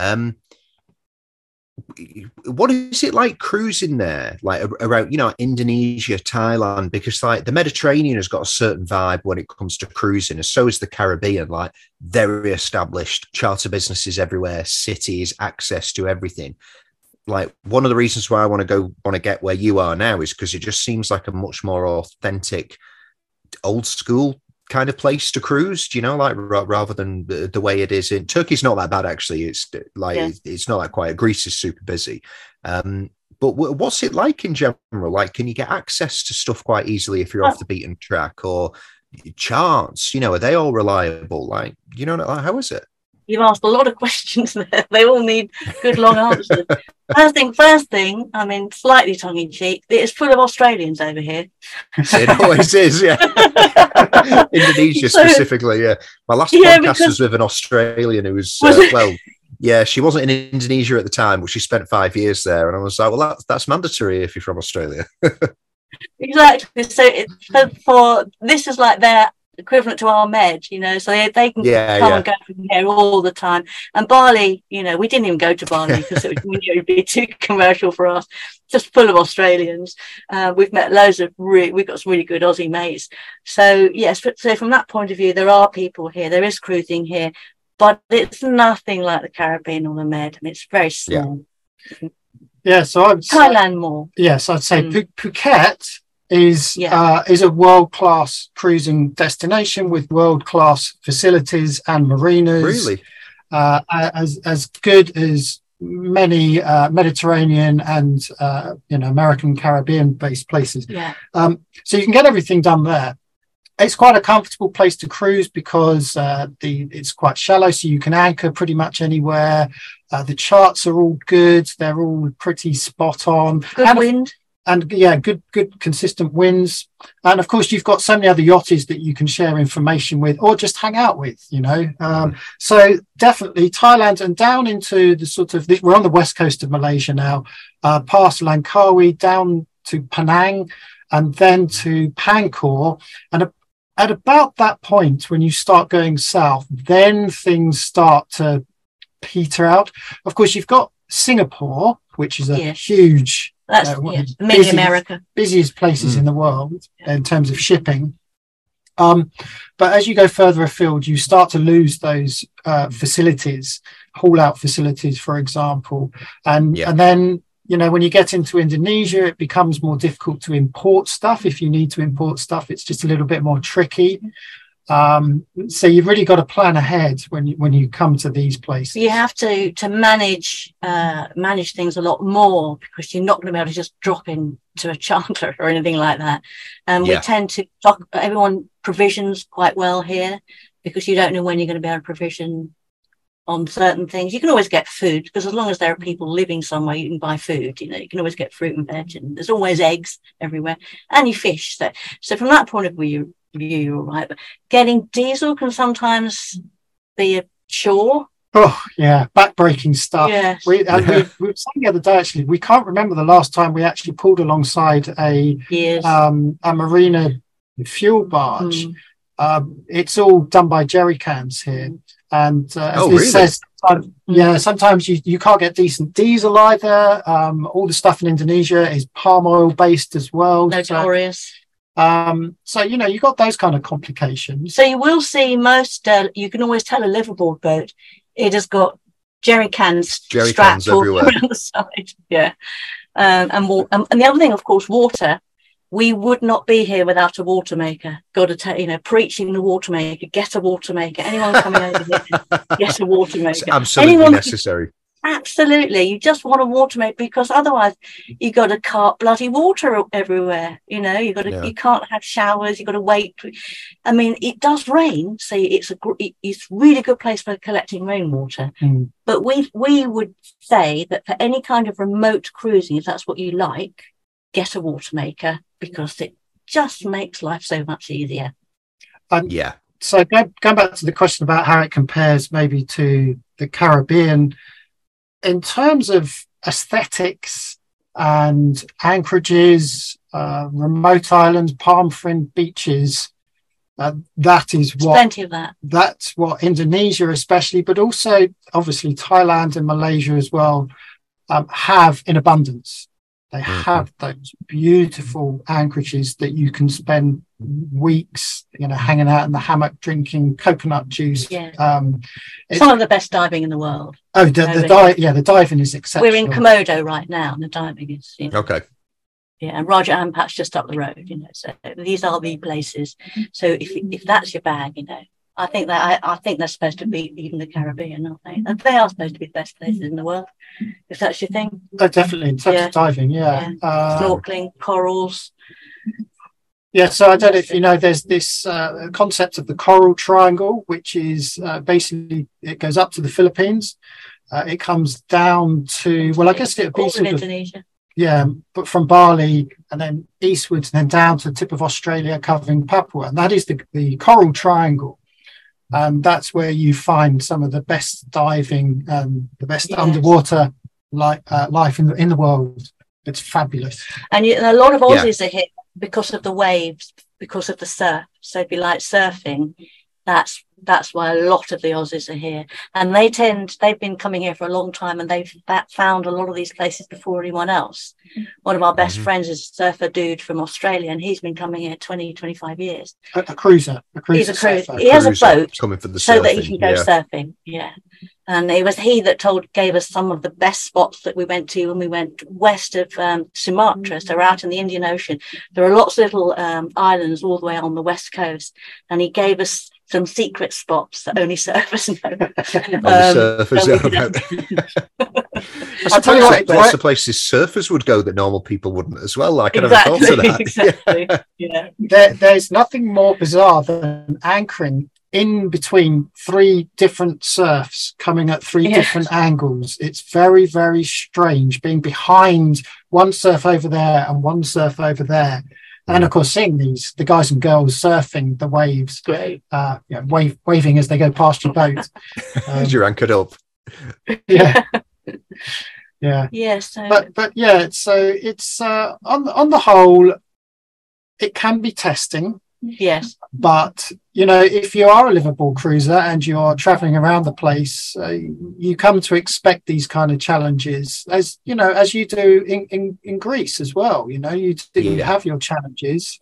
What is it like cruising there, like around Indonesia, Thailand? Because like the Mediterranean has got a certain vibe when it comes to cruising, and so is the Caribbean. Like very established charter businesses everywhere, cities, access to everything. Like one of the reasons why I want to get where you are now is because it just seems like a much more authentic, old school kind of place to cruise, rather than the way it is in Turkey's not that bad actually. It's like it's not that quiet. Greece is super busy, but what's it like in general? Like, can you get access to stuff quite easily if you're off the beaten track, or charts? Are they all reliable? Like, how is it? You've asked a lot of questions there. They all need good long answers. First thing, I mean, slightly tongue-in-cheek, it's full of Australians over here. It always is, yeah. Indonesia specifically, yeah. My last podcast was with an Australian who was, she wasn't in Indonesia at the time, but she spent 5 years there. And I was like, well, that's mandatory if you're from Australia. Exactly. So this is like their equivalent to our Med, so they can come and go from here all the time. And Bali, we didn't even go to Bali because we knew it would be too commercial for us, just full of Australians. We've met loads of we've got some really good Aussie mates. So yes, so from that point of view, there are people here, there is cruising here, but it's nothing like the Caribbean or the Med. I mean, it's very small. So I would Thailand more. Yes, I'd say Phuket is a world-class cruising destination with world-class facilities and marinas. Really? As good as many Mediterranean and American Caribbean-based places. So you can get everything done there. It's quite a comfortable place to cruise because it's quite shallow, so you can anchor pretty much anywhere. The charts are all good; they're all pretty spot on. Good wind. And yeah, good consistent winds. And of course, you've got so many other yachties that you can share information with or just hang out with, So definitely Thailand, and down into the we're on the west coast of Malaysia now, past Langkawi, down to Penang, and then to Pankor. And at about that point, when you start going south, then things start to peter out. Of course, you've got Singapore, which is a huge... That's mini America. Busiest places in the world in terms of shipping. But as you go further afield, you start to lose those facilities, haul-out facilities, for example. And then... when you get into Indonesia, it becomes more difficult to import stuff. If you need to import stuff, it's just a little bit more tricky. So you've really got to plan ahead when you come to these places. You have to manage things a lot more, because you're not going to be able to just drop into a charter or anything like that. We tend to stock everyone provisions quite well here, because you don't know when you're going to be able to provision on certain things. You can always get food, because as long as there are people living somewhere, you can buy food. You can always get fruit and veg, and there's always eggs everywhere, and you fish. So from that point of view, you're all right. But getting diesel can sometimes be a chore. Oh yeah, backbreaking stuff. Yes. We were saying the other day, actually, we can't remember the last time we actually pulled alongside a marina fuel barge. It's all done by jerry cans here. And as Liz says, sometimes you can't get decent diesel either. All the stuff in Indonesia is palm oil based as well. Notorious. So you've got those kind of complications. So you will see most. You can always tell a liveaboard boat. It has got jerry cans strapped everywhere around the side. Yeah, and the other thing, of course, water. We would not be here without a water maker. Got to tell preaching the water maker. Get a water maker. Anyone coming over here, get a water maker. It's absolutely necessary. Absolutely, you just want a water maker, because otherwise you got to cart bloody water everywhere. You got to. You can't have showers. You got to wait. I mean, it does rain, so it's really good place for collecting rainwater. But we would say that for any kind of remote cruising, if that's what you like, get a water maker, because it just makes life so much easier. So going back to the question about how it compares maybe to the Caribbean, in terms of aesthetics and anchorages, remote islands, palm fringed beaches, that is what plenty of that. That's what Indonesia especially, but also obviously Thailand and Malaysia as well, have in abundance. They have those beautiful anchorages that you can spend weeks, hanging out in the hammock, drinking coconut juice. Yeah. Some of the best diving in the world. Oh, the diving is exceptional. We're in Komodo right now, and the diving is okay. Yeah, and Raja Ampat's just up the road. So these are the places. So if that's your bag, I think they're supposed to be even the Caribbean, aren't they? And they are supposed to be the best places in the world, if that's your thing. Oh, definitely, in terms of diving, snorkeling, corals. Yeah, so I don't know if there's this concept of the Coral Triangle, which is basically it goes up to the Philippines, it comes down to I guess it would be also in Indonesia. Yeah, but from Bali and then eastwards, and then down to the tip of Australia, covering Papua, and that is the Coral Triangle. And that's where you find some of the best diving and the best underwater life in the world. It's fabulous. And a lot of Aussies are hit because of the waves, because of the surf. So if you like surfing, that's why a lot of the Aussies are here. And they've been coming here for a long time, and they've found a lot of these places before anyone else. One of our best friends is a surfer dude from Australia, and he's been coming here 20, 25 years. A cruiser. He's a cruiser. He has a boat so that he can go surfing. Yeah. And it was he that gave us some of the best spots that we went to when we went west of Sumatra. So we're out in the Indian Ocean. There are lots of little islands all the way on the west coast, and he gave us some secret spots that only surfers know. I tell you what, lots of places surfers would go that normal people wouldn't as well. Like, I never thought of that. Exactly. Yeah. There's nothing more bizarre than anchoring in between three different surfs coming at three different angles. It's very, very strange being behind one surf over there and one surf over there. And of course, seeing the guys and girls surfing the waves, Great. Waving as they go past your boat. As you're anchored up. Yeah. Yeah. Yeah. So, but yeah, so it's on the whole, it can be testing. Yes. But, if you are a Liverpool cruiser and you're traveling around the place, you come to expect these kind of challenges, as you do in Greece as well. You have your challenges.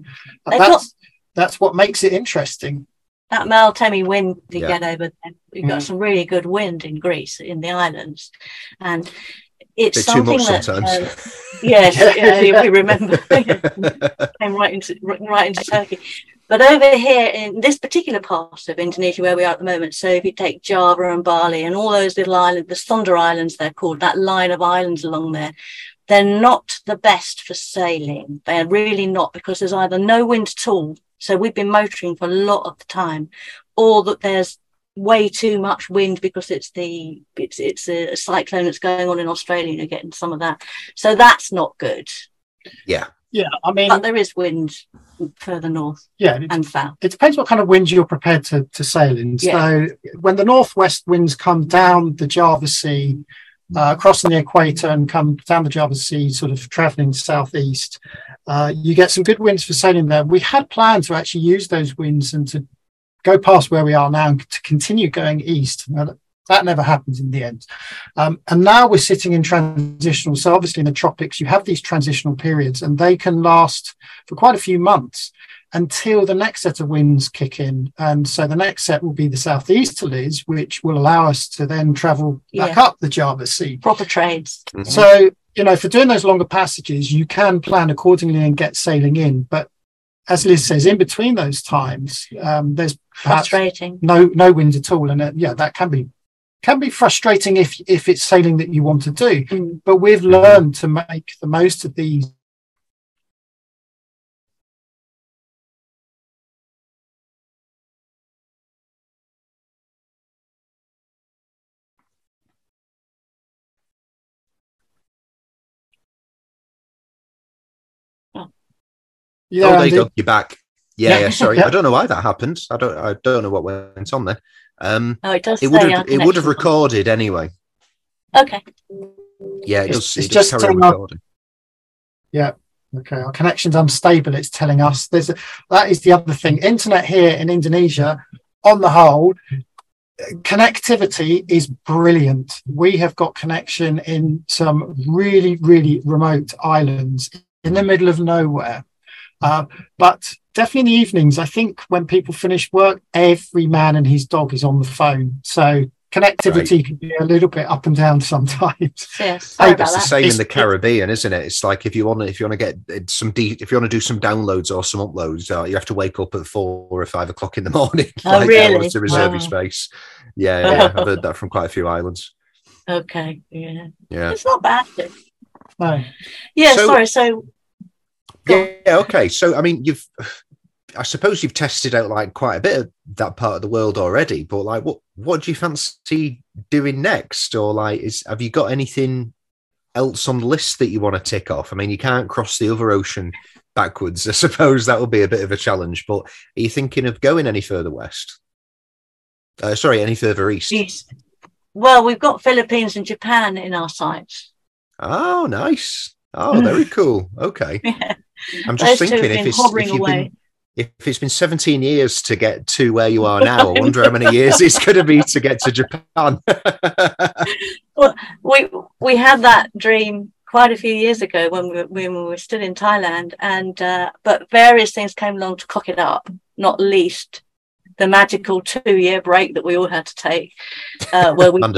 That's what makes it interesting. That Meltemi wind to get over there. We've got some really good wind in Greece, in the islands. And it's something that we remember came right into Turkey. But over here in this particular part of Indonesia where we are at the moment, so if you take Java and Bali and all those little islands, the Sunda Islands they're called, that line of islands along there, they're not the best for sailing. They're really not, because there's either no wind at all, so we've been motoring for a lot of the time, or that there's way too much wind because it's a cyclone that's going on in Australia, and you're getting some of that. So that's not good. Yeah. I mean, but there is wind further north and south. It depends what kind of wind you're prepared to sail in. So when the northwest winds come down the Java Sea, crossing the equator and come down the Java Sea, sort of traveling southeast, you get some good winds for sailing there. We had planned to actually use those winds and to go past where we are now and to continue going east. Now, that never happens in the end. And now we're sitting in transitional. So obviously in the tropics, you have these transitional periods, and they can last for quite a few months until the next set of winds kick in. And so the next set will be the southeasterlies, which will allow us to then travel back up the Java Sea. Proper trades. Mm-hmm. So, for doing those longer passages, you can plan accordingly and get sailing in. But as Liz says, in between those times, there's frustrating. No wind at all. And that can be frustrating if it's sailing that you want to do. But we've learned to make the most of these. Yeah, there you go. You're back. Yeah. Sorry, I don't know why that happened. I don't know what went on there. It does. It would have recorded anyway. Okay. Yeah, it does. It's just recording. Yeah. Okay. Our connection's unstable. It's telling us that is the other thing. Internet here in Indonesia, on the whole, connectivity is brilliant. We have got connection in some really, really remote islands in the middle of nowhere. But definitely in the evenings, I think when people finish work, every man and his dog is on the phone. So connectivity can be a little bit up and down sometimes. Yes, it's the same in the Caribbean, isn't it? It's like if you want to get if you want to do some downloads or some uploads, you have to wake up at 4 or 5 o'clock in the morning. Really? To reserve your space. Yeah, I've heard that from quite a few islands. Okay, yeah, it's not bad. No. Yeah, sorry. So. Okay. So, I mean, I suppose you've tested out like quite a bit of that part of the world already, but like, what do you fancy doing next? Or like, have you got anything else on the list that you want to tick off? I mean, you can't cross the other ocean backwards. I suppose that would be a bit of a challenge, but are you thinking of going any further west? Any further east? Well, we've got Philippines and Japan in our sights. Oh, nice. Oh, very cool. Okay. Yeah. I'm just thinking if it's been 17 years to get to where you are now, I wonder how many years it's going to be to get to Japan. Well, we had that dream quite a few years ago when we were still in Thailand, and but various things came along to cock it up, not least the magical 2-year break that we all had to take, where we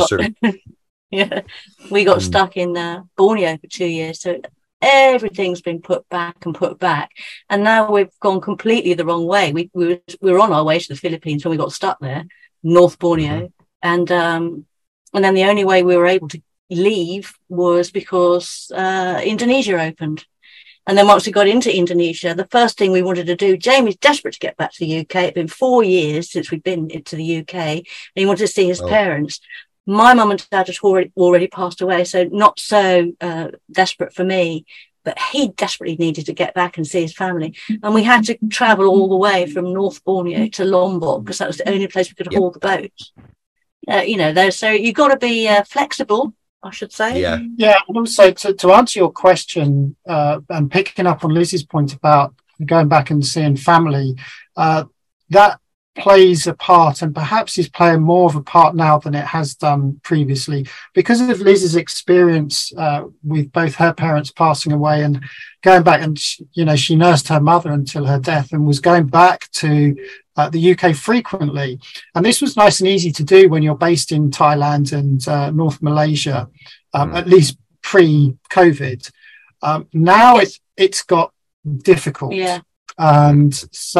got stuck in Borneo for 2 years. So everything's been put back, and now we've gone completely the wrong way. We were on our way to the Philippines when we got stuck there, North Borneo, and then the only way we were able to leave was because Indonesia opened. And then once we got into Indonesia, the first thing we wanted to do, Jamie's desperate to get back to the UK. It'd been 4 years since we'd been into the UK, and he wanted to see his parents. My mum and dad had already passed away, so not so desperate for me, but he desperately needed to get back and see his family. And we had to travel all the way from North Borneo to Lombok because that was the only place we could haul the boat. So you've got to be flexible, I should say. Yeah. And also to answer your question, and picking up on Liz's point about going back and seeing family, that plays a part, and perhaps is playing more of a part now than it has done previously, because of Liz's experience with both her parents passing away and going back. And she nursed her mother until her death and was going back to the UK frequently. And this was nice and easy to do when you're based in Thailand and North Malaysia, at least pre-COVID. Now it's got difficult. And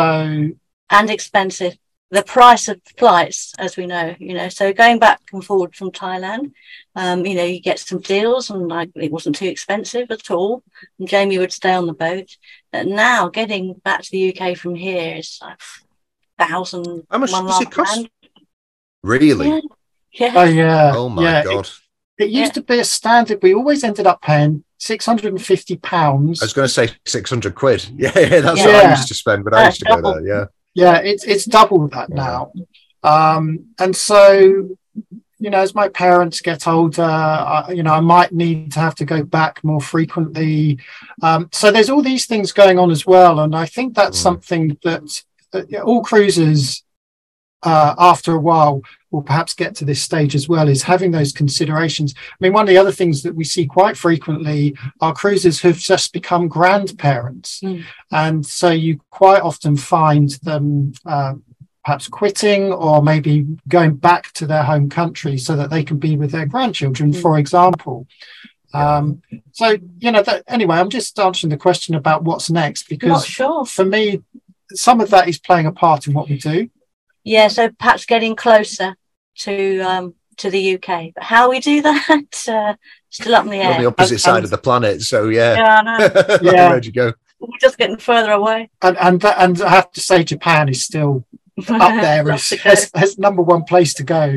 expensive. The price of flights, as we know, so going back and forward from Thailand, you get some deals, and it wasn't too expensive at all. And Jamie would stay on the boat. But now getting back to the UK from here is like $1,000. How much does it cost? Really? Yeah. Oh, yeah. Oh, my God. It used to be a standard. We always ended up paying £650. I was going to say 600 quid. Yeah, that's what I used to spend, but I used to go there, yeah. Yeah, it's double that now. And so, as my parents get older, I might need to have to go back more frequently. So there's all these things going on as well. And I think that's something that all cruisers, after a while, will perhaps get to this stage as well, is having those considerations. I mean, one of the other things that we see quite frequently are cruisers who've just become grandparents. And so you quite often find them perhaps quitting or maybe going back to their home country so that they can be with their grandchildren, for example. Anyway, I'm just answering the question about what's next, because for me, some of that is playing a part in what we do. Yeah, so perhaps getting closer to the UK. But how we do that, still up in the air. On the opposite side of the planet, so yeah. Yeah, I know. Where'd you go? We're just getting further away. And I have to say, Japan is still up there as number one place to go.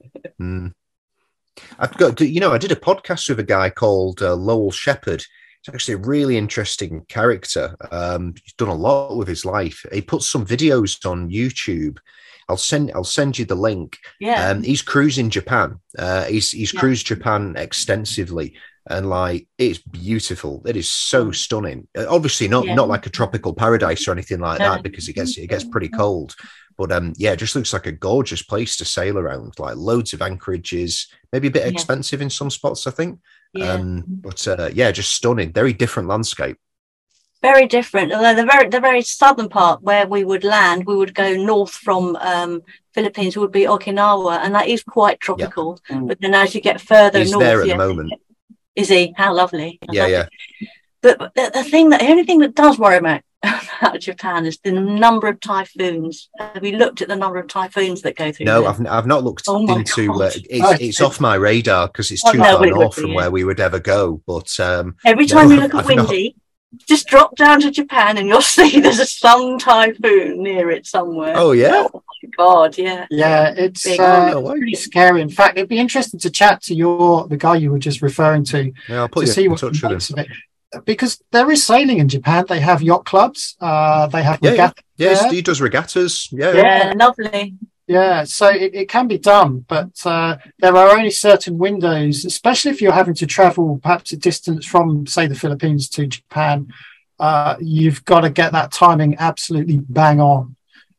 I've got, I did a podcast with a guy called Lowell Shepherd. He's actually a really interesting character. He's done a lot with his life. He puts some videos on YouTube. I'll send you the link. Yeah. He's cruising Japan. He's cruised Japan extensively, and it's beautiful. It is so stunning. Obviously not like a tropical paradise or anything like that, because it gets pretty cold. But it just looks like a gorgeous place to sail around. Like loads of anchorages, maybe a bit expensive in some spots, I think. But just stunning. Very different landscape. Very different. The very southern part where we would land, we would go north from Philippines, would be Okinawa, and that is quite tropical. But then as you get further north, there at the moment. Is he? How lovely! Yeah. But the only thing that does worry me about Japan is the number of typhoons. Have you looked at the number of typhoons that go through? No, there? I've not looked into. It's off my radar because it's too far north from where we would ever go. But every time you look at Windy, just drop down to Japan and you'll see there's some typhoon near it somewhere. Oh yeah! Oh my God, yeah. Yeah, it's pretty scary. In fact, it'd be interesting to chat to the guy you were just referring to. Yeah, I'll put you in touch with him. Because there is sailing in Japan. They have yacht clubs. They have regattas. Yes, he does regattas. Yeah, lovely. Yeah, so it can be done, but there are only certain windows, especially if you're having to travel perhaps a distance from, say, the Philippines to Japan. You've got to get that timing absolutely bang on.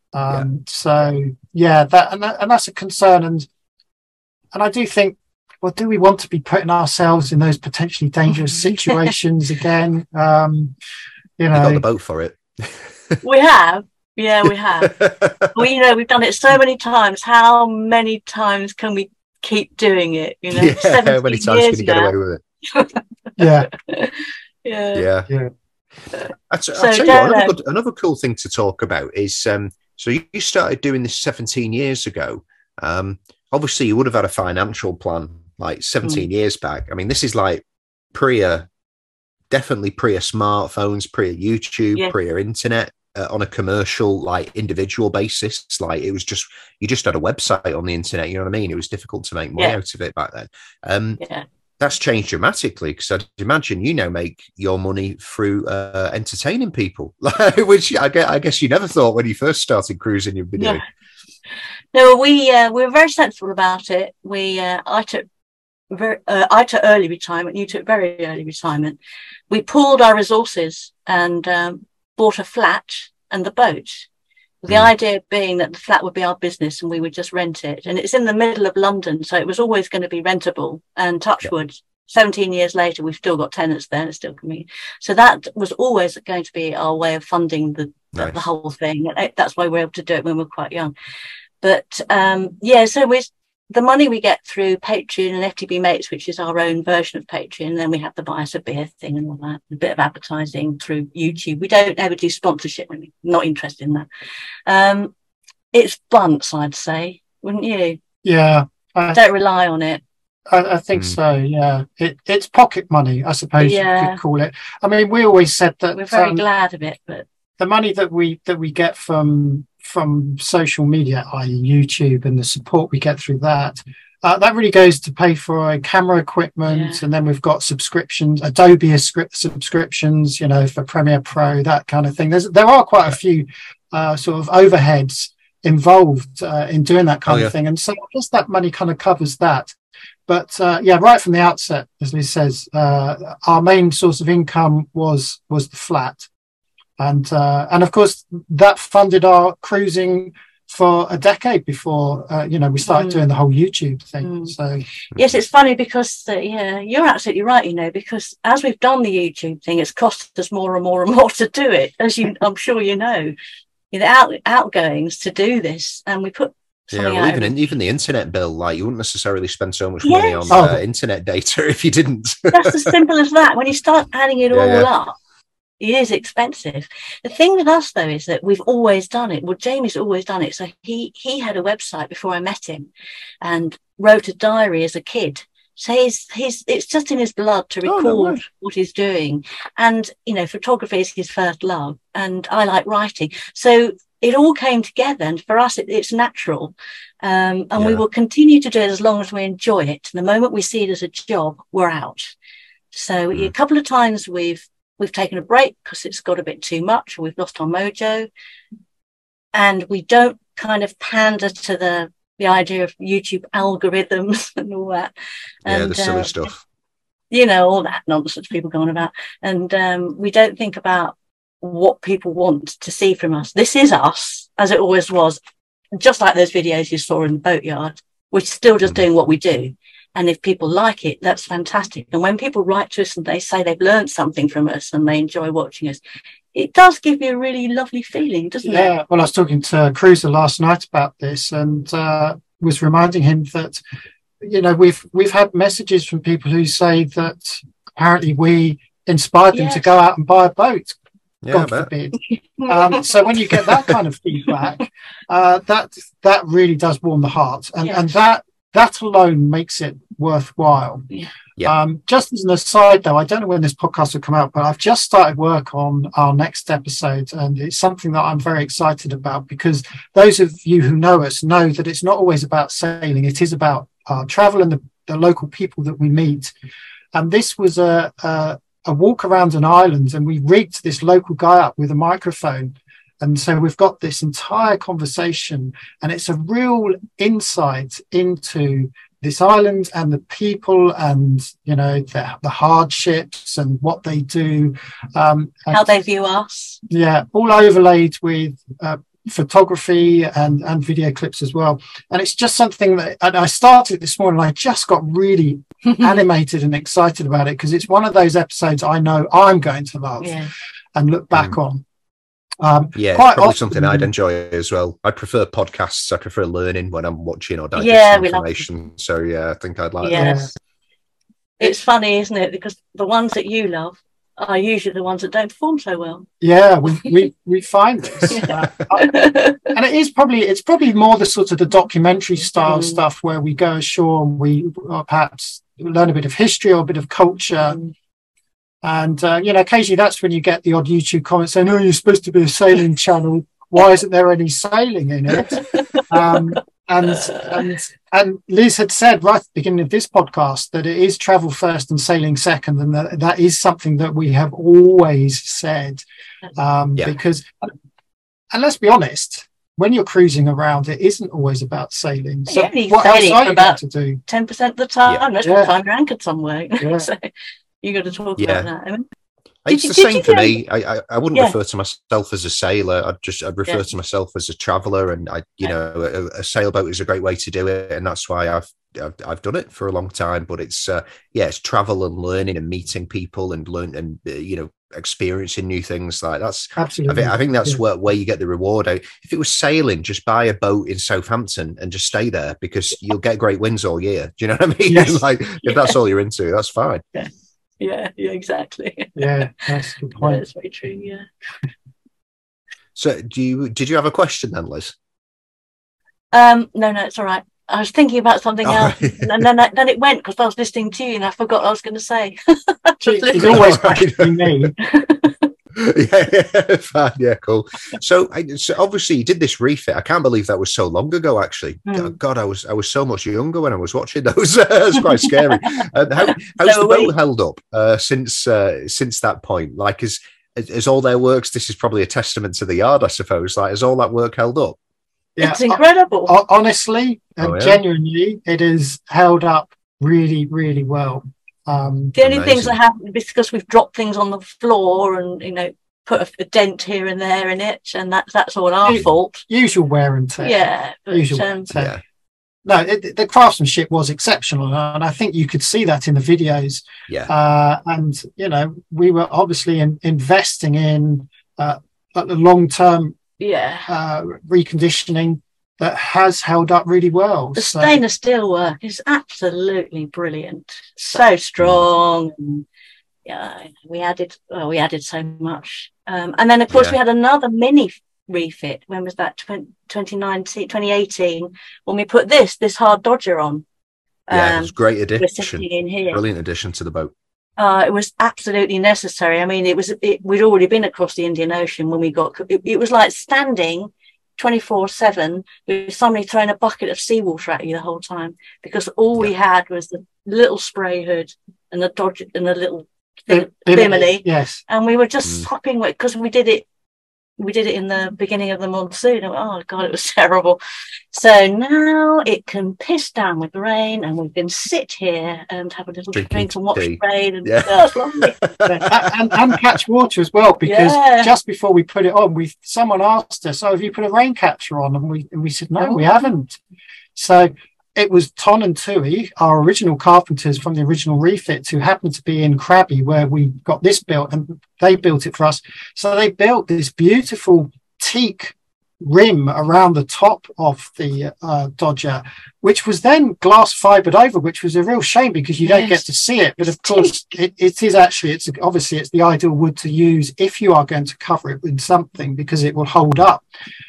So that's a concern, and I do think, well, do we want to be putting ourselves in those potentially dangerous situations again? You got the boat for it. We have. Yeah, we have. We've done it so many times. How many times can we keep doing it? How many times can you get away with it? Yeah. I tell you what, another cool thing to talk about is, so you started doing this 17 years ago. Obviously, you would have had a financial plan like 17 years back. I mean, this is like definitely pre-smartphones, pre-YouTube, pre-internet, on a commercial, like individual basis. Like it was just, you just had a website on the internet, you know what I mean? It was difficult to make money out of it back then. That's changed dramatically, because I'd imagine you now make your money through entertaining people, which I guess you never thought when you first started cruising you'd be doing. No, we were very sensible about it. I took early retirement. You took very early retirement. We pooled our resources and bought a flat and the boat. The idea being that the flat would be our business and we would just rent it. And it's in the middle of London, so it was always going to be rentable. And touch wood, 17 years later, we've still got tenants there and it's still coming. So that was always going to be our way of funding the whole thing. That's why we're able to do it when we're quite young. But so the money we get through Patreon and FTB Mates, which is our own version of Patreon, and then we have the Buy Us a Beer thing and all that, a bit of advertising through YouTube. We don't ever do sponsorship, we're not interested in that. It's bunts, I'd say, wouldn't you? Yeah. Don't rely on it. I think so, yeah. It's pocket money, I suppose you could call it. I mean, we always said that... We're very glad of it, but... The money that we get from social media, i.e. YouTube, and the support we get through that really goes to pay for camera equipment, and then we've got subscriptions, Adobe subscriptions, for Premiere Pro, that kind of thing. There are quite a few sort of overheads involved in doing that kind of thing, and so I guess that money kind of covers that. But right from the outset, as Liz says, our main source of income was the flat. And of course, that funded our cruising for a decade before, we started doing the whole YouTube thing. So yes, it's funny because, you're absolutely right, because as we've done the YouTube thing, it's cost us more and more and more to do it, as I'm sure you know. Outgoings to do this, and we put even the internet bill, like you wouldn't necessarily spend so much money on internet data if you didn't. That's as simple as that. When you start adding it all up, it is expensive. The thing with us, though, is that we've always done it. Well, Jamie's always done it. So he had a website before I met him and wrote a diary as a kid. So it's just in his blood to record what he's doing. And, photography is his first love. And I like writing. So it all came together. And for us, it's natural. And we will continue to do it as long as we enjoy it. The moment we see it as a job, we're out. So a couple of times we've taken a break because it's got a bit too much, or we've lost our mojo, and we don't kind of pander to the idea of YouTube algorithms and all that. And, the silly stuff. All that nonsense people go on about. And we don't think about what people want to see from us. This is us, as it always was, just like those videos you saw in the boatyard. We're still just doing what we do. And if people like it, that's fantastic. And when people write to us and they say they've learned something from us and they enjoy watching us, it does give you a really lovely feeling, doesn't it? Yeah, well, I was talking to Cruiser last night about this and was reminding him that, we've had messages from people who say that apparently we inspired them to go out and buy a boat. God forbid. So when you get that kind of feedback, that really does warm the heart. And that alone makes it worthwhile. Just as an aside, though, I don't know when this podcast will come out, but I've just started work on our next episode, and it's something that I'm very excited about, because those of you who know us know that it's not always about sailing. It is about our travel and the local people that we meet. And this was a walk around an island, and we rigged this local guy up with a microphone. And so we've got this entire conversation, and it's a real insight into this island and the people and, the hardships and what they do. How they view us. Yeah, all overlaid with photography and video clips as well. And it's just something that I started this morning. I just got really animated and excited about it, because it's one of those episodes I know I'm going to love and look back on. Probably often, something I'd enjoy as well. I prefer podcasts. I prefer learning when I'm watching or digesting information. So I think I'd like that. It's funny, isn't it? Because the ones that you love are usually the ones that don't perform so well. Yeah, we find this, and it's probably more the sort of the documentary style stuff where we go ashore and we perhaps learn a bit of history or a bit of culture. And occasionally that's when you get the odd YouTube comment saying, "Oh, you're supposed to be a sailing channel. Why isn't there any sailing in it?" And Liz had said right at the beginning of this podcast that it is travel first and sailing second, and that is something that we have always said. Because, and let's be honest, when you're cruising around, it isn't always about sailing. So what else are you about to do? 10% of the time, unless you find you're anchored somewhere. So you got to talk about that. I mean, it's the same for me. I wouldn't refer to myself as a sailor. I'd refer to myself as a traveller, and a sailboat is a great way to do it, and that's why I've done it for a long time. But it's it's travel and learning and meeting people and experiencing new things. Like that's absolutely. I think that's where you get the reward out. If it was sailing, just buy a boat in Southampton and just stay there because you'll get great winds all year. Do you know what I mean? Yes. If that's all you're into, that's fine. Yeah, exactly. Yeah, that's a good point. That's very true. Yeah. So, did you have a question then, Liz? No, it's all right. I was thinking about something else, and then it went because I was listening to you, and I forgot what I was going to say. It's always questioning me. Fine, cool. So obviously you did this refit. I can't believe that was so long ago. Actually, God, I was so much younger when I was watching those. It's quite scary. How's the boat held up since that point? Like, is all their works? This is probably a testament to the yard, I suppose. Like, has all that work held up? Yeah, it's incredible. Honestly and genuinely, it is held up really, really well. The only things that happen is because we've dropped things on the floor and put a dent here and there in it, and that's all our fault. Usual wear and tear. Yeah, usual wear and tear. No, the craftsmanship was exceptional, and I think you could see that in the videos. And we were obviously investing in the long-term reconditioning that has held up really well. The stainless steel work is absolutely brilliant. So strong. And, we added so much. And then of course we had another mini refit. When was that? 2018, when we put this hard Dodger on. It was a great addition. We're sitting in here. Brilliant addition to the boat. It was absolutely necessary. I mean, we'd already been across the Indian Ocean when we got. It was like standing 24/7 with somebody throwing a bucket of seawater at you the whole time, because all we had was the little spray hood and the Dodger and the little Bimini. Yes, and we were just sopping wet because we did it in the beginning of the monsoon. Oh God, it was terrible. So now it can piss down with rain, and we can sit here and have a little drink and watch the rain, and it's lovely. and catch water as well, because just before we put it on, someone asked us, "Oh, have you put a rain catcher on?" And we said, "No, we haven't." So it was Ton and Tui, our original carpenters from the original refit, who happened to be in Krabi where we got this built, and they built it for us. So they built this beautiful teak rim around the top of the Dodger, which was then glass fibered over, which was a real shame because you don't get to see it. But of course, it is actually, it's the ideal wood to use if you are going to cover it with something, because it will hold up.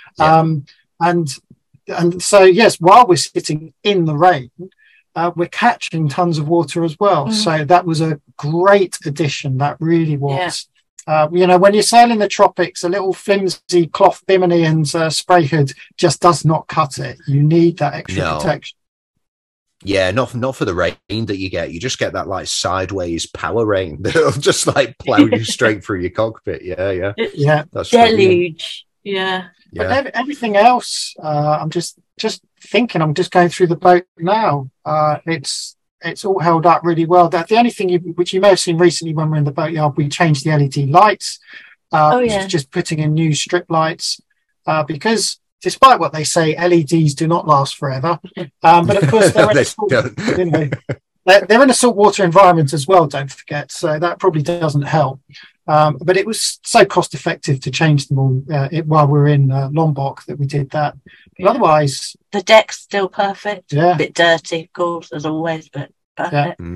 And so, yes, while we're sitting in the rain, we're catching tons of water as well. So that was a great addition. That really was. When you're sailing the tropics, a little flimsy cloth Bimini and spray hood just does not cut it. You need that extra protection. Yeah, not for the rain that you get. You just get that like sideways power rain that'll just like plow you straight through your cockpit. Yeah. That's deluge. But everything else, I'm just thinking. I'm just going through the boat now. It's all held up really well. The only thing which you may have seen recently when we're in the boatyard, we changed the LED lights. Just putting in new strip lights, because despite what they say, LEDs do not last forever. But of course, they're in a saltwater environment as well, don't forget. So that probably doesn't help. But it was so cost effective to change them all while we were in Lombok that we did that. But otherwise, the deck's still perfect. Yeah. A bit dirty, of course, as always, but perfect.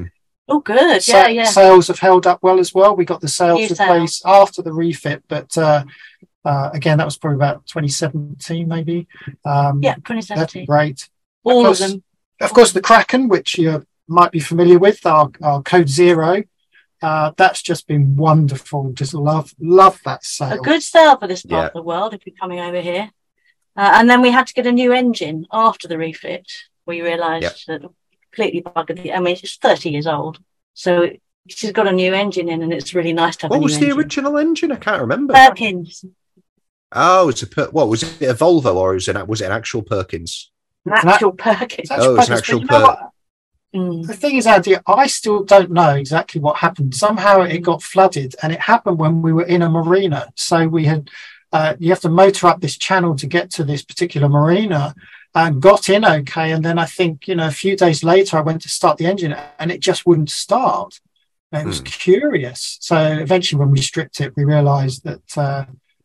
Oh, good. Sales have held up well as well. We got the sales replaced after the refit, but again, that was probably about 2017, maybe. 2017. That's great. All of them. Of course, the Kraken, which you might be familiar with, our Code Zero. That's just been wonderful. Just love that sale. A good sale for this part of the world if you're coming over here. And then we had to get a new engine after the refit. We realised that completely buggered I mean, it's 30 years old, so she's got a new engine in, and it's really nice to have. What was the original engine? I can't remember. Perkins. Oh, what was it? A Volvo, or was it an actual Perkins? An actual Perkins. It's an actual Perkins. The thing is, Andy, I still don't know exactly what happened. Somehow it got flooded, and it happened when we were in a marina. So we had, you have to motor up this channel to get to this particular marina, and got in okay. And then I think, a few days later, I went to start the engine, and it just wouldn't start. And it was curious. So eventually, when we stripped it, we realised that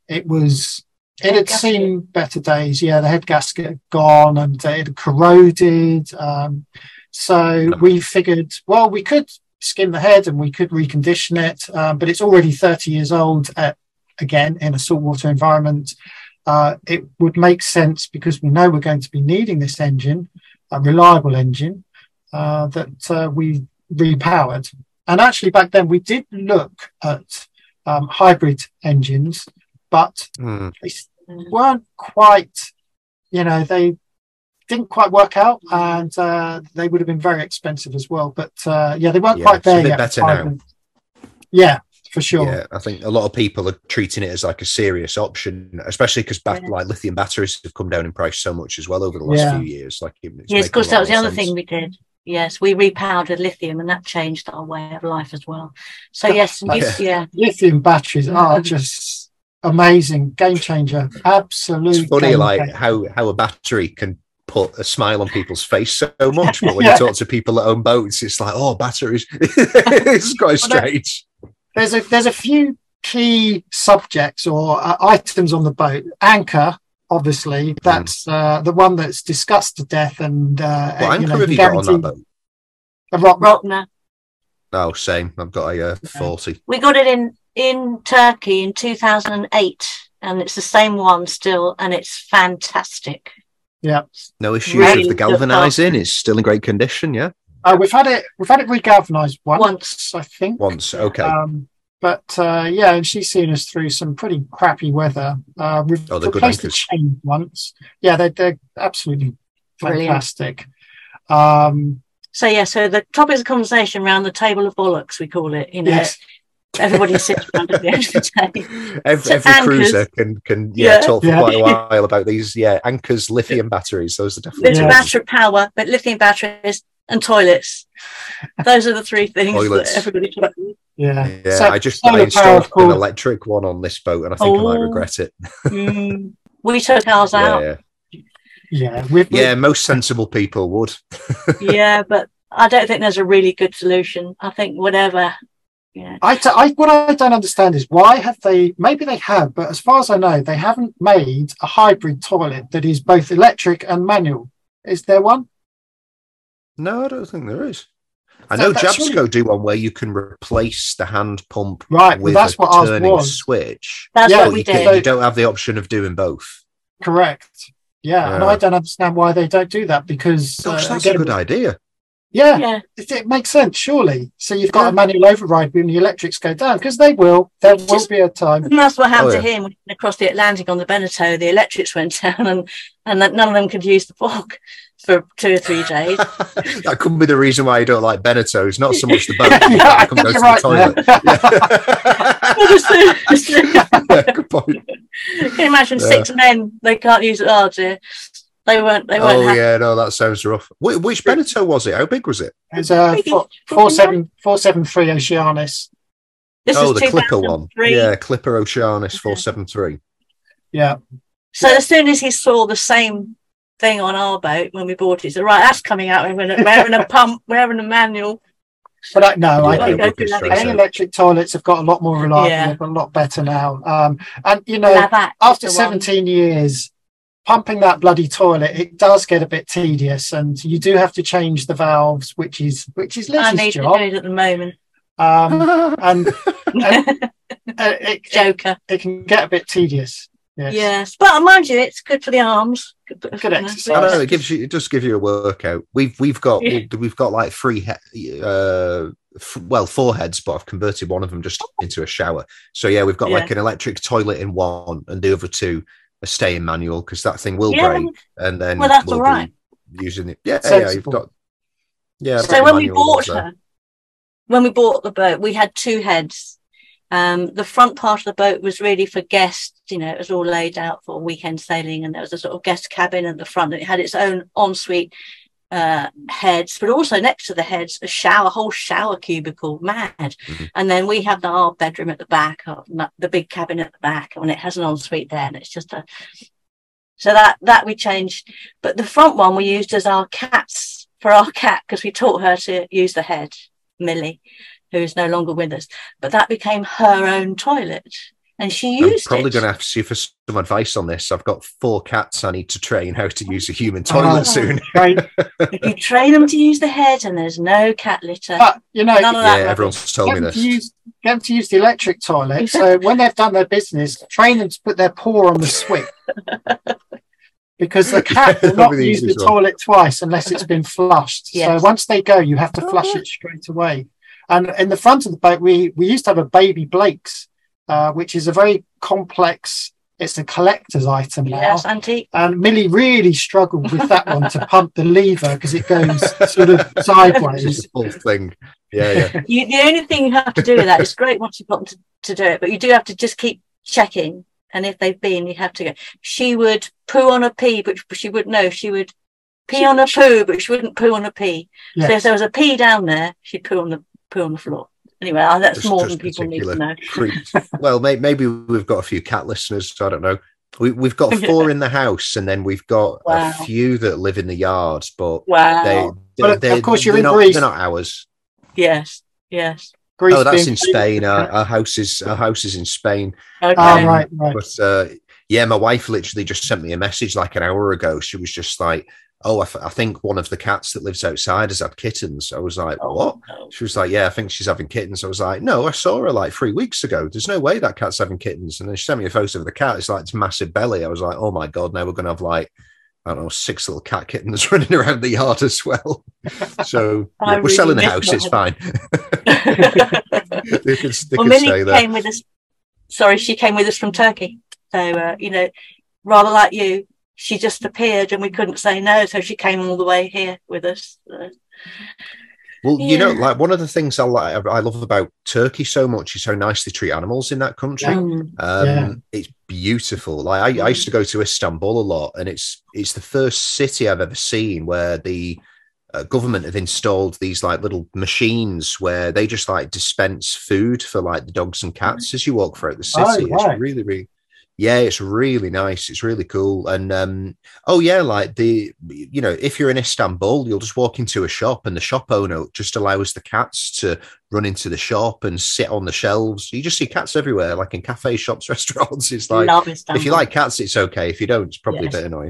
it had seen better days. Yeah, the head gasket had gone, and it had corroded. So we figured, well, we could skim the head and we could recondition it, but it's already 30 years old, again, in a saltwater environment. It would make sense, because we know we're going to be needing this engine, a reliable engine, that we repowered. And actually, back then, we did look at hybrid engines, but they weren't quite, they didn't quite work out, and they would have been very expensive as well. But they weren't quite there yet. Better now. Yeah, for sure. Yeah, I think a lot of people are treating it as like a serious option, especially because like lithium batteries have come down in price so much as well over the last few years. Yes, of course, that was the other thing we did. Yes, we repowered with lithium, and that changed our way of life as well. So yes, lithium batteries are just amazing, game changer, absolute. It's funny, like how a battery can put a smile on people's face so much, but when you talk to people that own boats, it's like, oh, batteries. It's quite strange. There's a few key subjects or items on the boat. Anchor, obviously, that's the one that's discussed to death. And what anchor have you got on that boat? A Rottner. Oh, same. I've got a 40. We got it in Turkey in 2008, and it's the same one still, and it's fantastic. Yeah, no issues with the galvanizing. It's still in great condition. Yeah, we've had it regalvanized once, I think. Okay. And she's seen us through some pretty crappy weather. We've replaced the chain once. Yeah, they're absolutely fantastic. So the topic of conversation around the table of bollocks, we call it. Yes. Everybody sits around at the end of the day. Every cruiser can talk for quite a while about these anchors, lithium batteries. Those are definitely battery power, but lithium batteries and toilets. Those are the three things that everybody talks about. Yeah. So, I installed an electric one on this boat, and I think I might regret it. We took ours out. Yeah. Most sensible people would. Yeah, but I don't think there's a really good solution. I think whatever. Yeah. What I don't understand is why have they? Maybe they have, but as far as I know, they haven't made a hybrid toilet that is both electric and manual. Is there one? No, I don't think there is. I know Jabsco do one where you can replace the hand pump with a turning switch. That's what we did. You don't have the option of doing both. Correct. Yeah, and I don't understand why they don't do that, because that's a good idea. Yeah. It makes sense, surely. So you've got a manual override when the electrics go down, because they will. There will be a time. And that's what happened to him when he went across the Atlantic on the Beneteau. The electrics went down, and that none of them could use the fog for 2 or 3 days. That could be the reason why you don't like Beneteau's, not so much the boat. I can go to the toilet. Good point. Can you imagine 6 men? They can't use it. Oh dear. They weren't. That sounds rough. Which Beneteau was it? How big was it? It's a 473 Oceanus. The Clipper one. Yeah, Clipper Oceanus 473. Yeah. So as soon as he saw the same thing on our boat when we bought it, he said, "Right, that's coming out. We're having a pump. We're having a manual." But I think any electric toilets have got a lot more reliable, a lot better now. And after 17 years. pumping that bloody toilet, it does get a bit tedious, and you do have to change the valves, which is Liz's job. I need to do it at the moment. And Joker. It can get a bit tedious. Yes, but mind you, it's good for the arms. Good exercise. I know, it does give you a workout. We've got like 4 heads, but I've converted one of them just into a shower. So yeah, we've got like an electric toilet in one, and the other 2 are staying manual because that thing will break. And then that's all right. Using it, you've got So when we bought the boat, we had 2 heads. The front part of the boat was really for guests, it was all laid out for weekend sailing, and there was a sort of guest cabin at the front, and it had its own ensuite heads, but also next to the heads a whole shower cubicle. And then we have our bedroom at the back, the big cabin at the back, and it has an ensuite there, and it's just so that we changed. But the front one we used as our cats, for our cat, because we taught her to use the head, Millie, who is no longer with us, but that became her own toilet, and she used it. I'm probably going to have to see for some advice on this. I've got 4 cats I need to train how to use a human toilet soon. Right. If you train them to use the head, and there's no cat litter, but none of that. Everyone's told me this. Get them to use the electric toilet. So when they've done their business, train them to put their paw on the switch. Because the cat will not use the toilet twice unless it's been flushed. Yes. So once they go, you have to flush it straight away. And in the front of the boat, we used to have a baby Blake's, which is a very complex, it's a collector's item now. Yes, antique. And Millie really struggled with that one to pump the lever because it goes sort of sideways. It's the whole thing. Yeah. The only thing you have to do with that, it's great once you've got them to do it, but you do have to just keep checking. And if they've been, you have to go. She would poo on a pee, but she would pee on a poo, but she wouldn't poo on a pee. Yes. So if there was a pee down there, she'd poo on the floor. Anyway, that's just more than people need to know. Well, maybe we've got a few cat listeners. So I don't know. We've got 4 in the house, and then we've got a few that live in the yard. But of course, you're in Greece. They're not ours. Yes. Greece that's in Spain. Our house is in Spain. Okay. Right. But my wife literally just sent me a message like an hour ago. She was just like, "Oh, I think one of the cats that lives outside has had kittens." I was like, "What?" No. She was like, "Yeah, I think she's having kittens." I was like, "No, I saw her like 3 weeks ago. There's no way that cat's having kittens." And then she sent me a photo of the cat. It's like it's massive belly. I was like, "Oh my God, now we're going to have like, I don't know, 6 little cat kittens running around the yard as well." So we're selling the house. It's fine. they can stay there. Came with us. Sorry, she came with us from Turkey. So, rather like you, she just appeared and we couldn't say no. So she came all the way here with us. Well, like one of the things I love about Turkey so much is how nice they treat animals in that country. It's beautiful. Like I used to go to Istanbul a lot, and it's the first city I've ever seen where the government have installed these like little machines where they just like dispense food for like the dogs and cats as you walk throughout the city. It's really, really, it's really nice. It's really cool. And like if you're in Istanbul, you'll just walk into a shop and the shop owner just allows the cats to run into the shop and sit on the shelves. You just see cats everywhere, like in cafes, shops, restaurants. It's like, if you like cats, it's okay. If you don't, it's probably a bit annoying.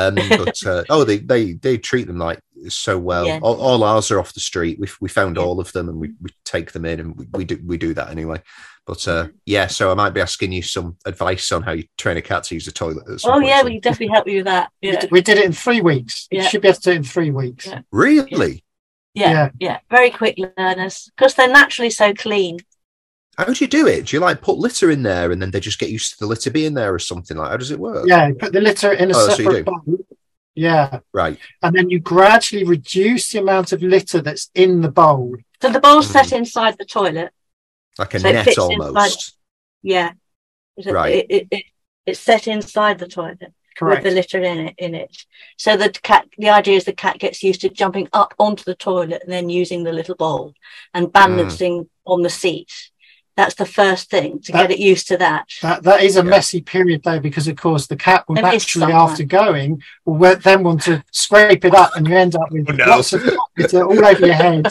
They treat them like so well. Yeah. All ours are off the street. We found all of them and we take them in, and we do that anyway. But so I might be asking you some advice on how you train a cat to use a toilet. We can definitely help you with that. Yeah. We did it in 3 weeks. You should be able to do it in 3 weeks. Yeah. Really? Yeah. Very quick learners because they're naturally so clean. How do you do it? Do you like put litter in there and then they just get used to the litter being there or something? Like, how does it work? Yeah, put the litter in a separate bowl. Yeah. Right. And then you gradually reduce the amount of litter that's in the bowl. So the bowl's set inside the toilet. Like a net almost. Right. It's set inside the toilet. Correct. With the litter in it. So the idea is the cat gets used to jumping up onto the toilet and then using the little bowl and balancing on the seat. That's the first thing to get it used to that. That is a messy period though, because of course the cat will naturally, after going, will then want to scrape it up, and you end up with lots of litter all over your heads.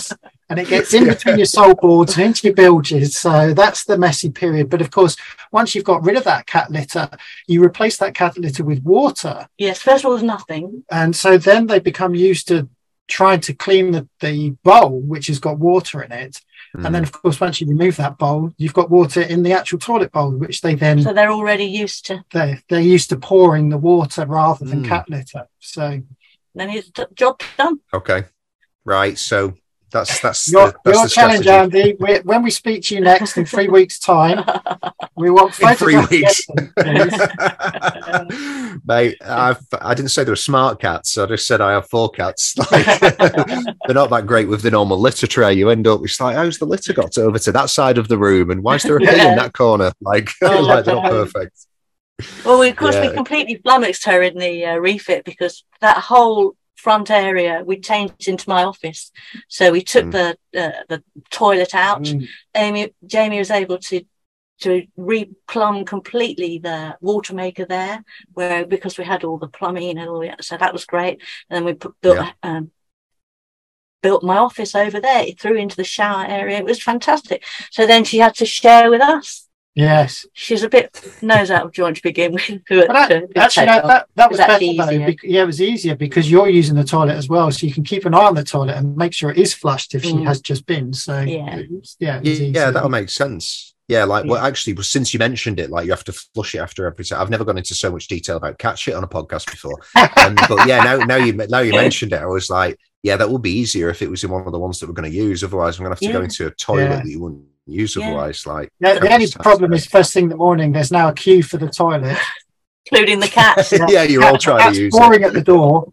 and it gets in between your sole boards and into your bilges. So that's the messy period. But of course, once you've got rid of that cat litter, you replace that cat litter with water. Yes, first of all, there's nothing. And so then they become used to trying to clean the bowl, which has got water in it. And then, of course, once you remove that bowl, you've got water in the actual toilet bowl, which they then... So they're already used to... They're used to pouring the water rather than cat litter. So... Then it's job done. Okay. Right. So that's your the challenge, strategy. Andy. When we speak to you next in 3 weeks' time, we want photographs. In 3 weeks. Mate, I didn't say they were smart cats. I just said I have 4 cats. Like, they're not that great with the normal litter tray. You end up, it's like, how's the litter got over to that side of the room? And why is there a pee in that corner? Like, like they're not perfect. Well, we completely flummoxed her in the refit because that whole front area we changed into my office. So we took the toilet out. Jamie was able to replumb completely the water maker there, because we had all the plumbing and all that. So that was great. And then we built my office over there. It threw into the shower area. It was fantastic. So then she had to share with us. Yes, she's a bit nose out of joint to begin with. But actually, that was better though. It was easier because you're using the toilet as well, so you can keep an eye on the toilet and make sure it is flushed if she has just been. So that'll make sense. Yeah, well, actually, since you mentioned it, like you have to flush it after every time. I've never gone into so much detail about cat shit on a podcast before, but yeah, now you mentioned it, I was like, yeah, that would be easier if it was in one of the ones that we're going to use. Otherwise, I'm going to have to go into a toilet that you wouldn't use otherwise. Like, the only problem is first thing in the morning, there's now a queue for the toilet. Including the cats. Yeah, you're all trying to use it. Pouring at the door.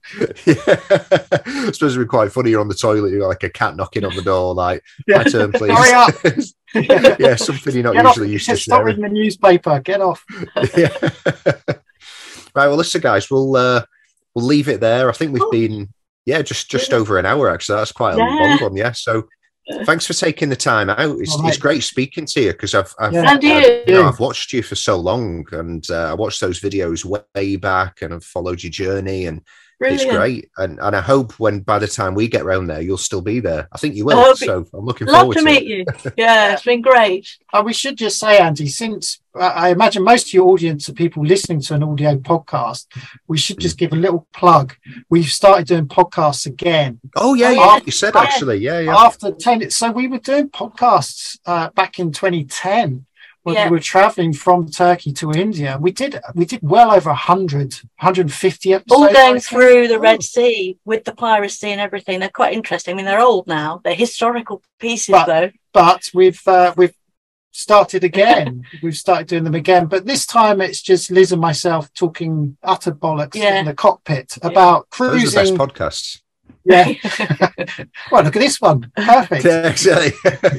I suppose it'd be quite funny. You're on the toilet, you've got like a cat knocking on the door, like, my turn, please. Hurry up. Yeah, something you're not usually used to. Stop reading the newspaper. Get off. Yeah. Right. Well, listen, guys, we'll leave it there. I think we've been just over an hour. Actually, that's quite a long one. Yeah. So. Thanks for taking the time out. It's great speaking to you because I've watched you for so long, and I watched those videos way back, and I've followed your journey, and Brilliant. It's great. And I hope by the time we get round there, you'll still be there. I think you will. So I'm looking forward to it. Love to meet you. Yeah, it's been great. We should just say, Andy, since I imagine most of your audience are people listening to an audio podcast, we should just give a little plug. We've started doing podcasts again. Oh, yeah. You said actually. Yeah. After 10. So we were doing podcasts back in 2010. When we were traveling from Turkey to India, we did well over 150 episodes. All going through the Red Sea with the piracy and everything. They're quite interesting. I mean, they're old now. They're historical pieces, though. But we've started again. We've started doing them again. But this time it's just Liz and myself talking utter bollocks in the cockpit about cruising. Those are the best podcasts. Yeah. Well, look at this one. Perfect. Yeah, exactly.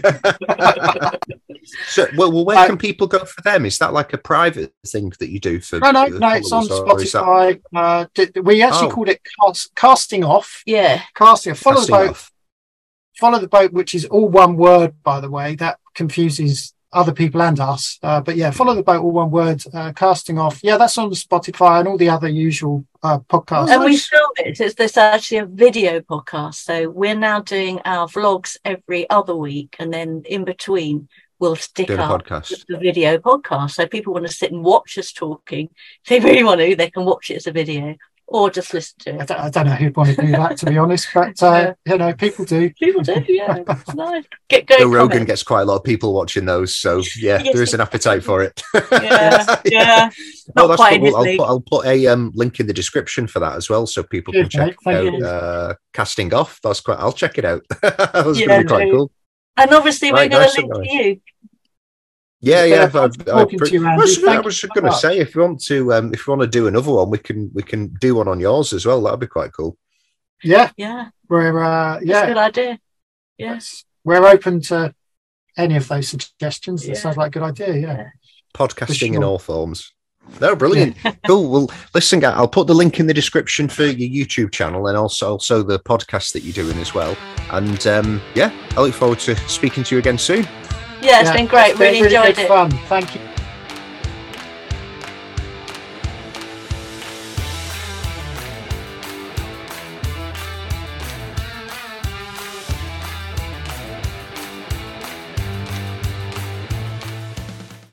So, well, where can people go for them? Is that like a private thing that you do for? No. It's on Spotify. We actually called it Casting Off. Yeah. Casting Off. Follow the boat, which is all one word, by the way. That confuses other people and us. But yeah, Follow the Boat, all one word, Casting Off. Yeah, that's on Spotify and all the other usual podcasts. And we filmed it. There's actually a video podcast. So we're now doing our vlogs every other week. And then in between, we'll stick up the video podcast. So people want to sit and watch us talking. If they really want to, they can watch it as a video. Or just listen to it. I don't know who'd want to do that, to be honest, but people do. People do, yeah. It's nice. Joe Rogan gets quite a lot of people watching those, so yeah, there is an appetite for it. Yeah. No, that's cool. I'll put a link in the description for that as well, so people can check out Casting Off. I'll check it out. That's going to be quite cool. And obviously, we're going to link to you. Yeah. I was going to say, if you want to do another one, we can do one on yours as well. That'd be quite cool. Yeah. We're that's a good idea. Yes, we're open to any of those suggestions. That sounds like a good idea. Yeah. Podcasting in all forms. They're brilliant. Cool. Well, listen, guys, I'll put the link in the description for your YouTube channel and also the podcast that you're doing as well. And I look forward to speaking to you again soon. Yeah, it's been great. Really enjoyed it. Fun. Thank you.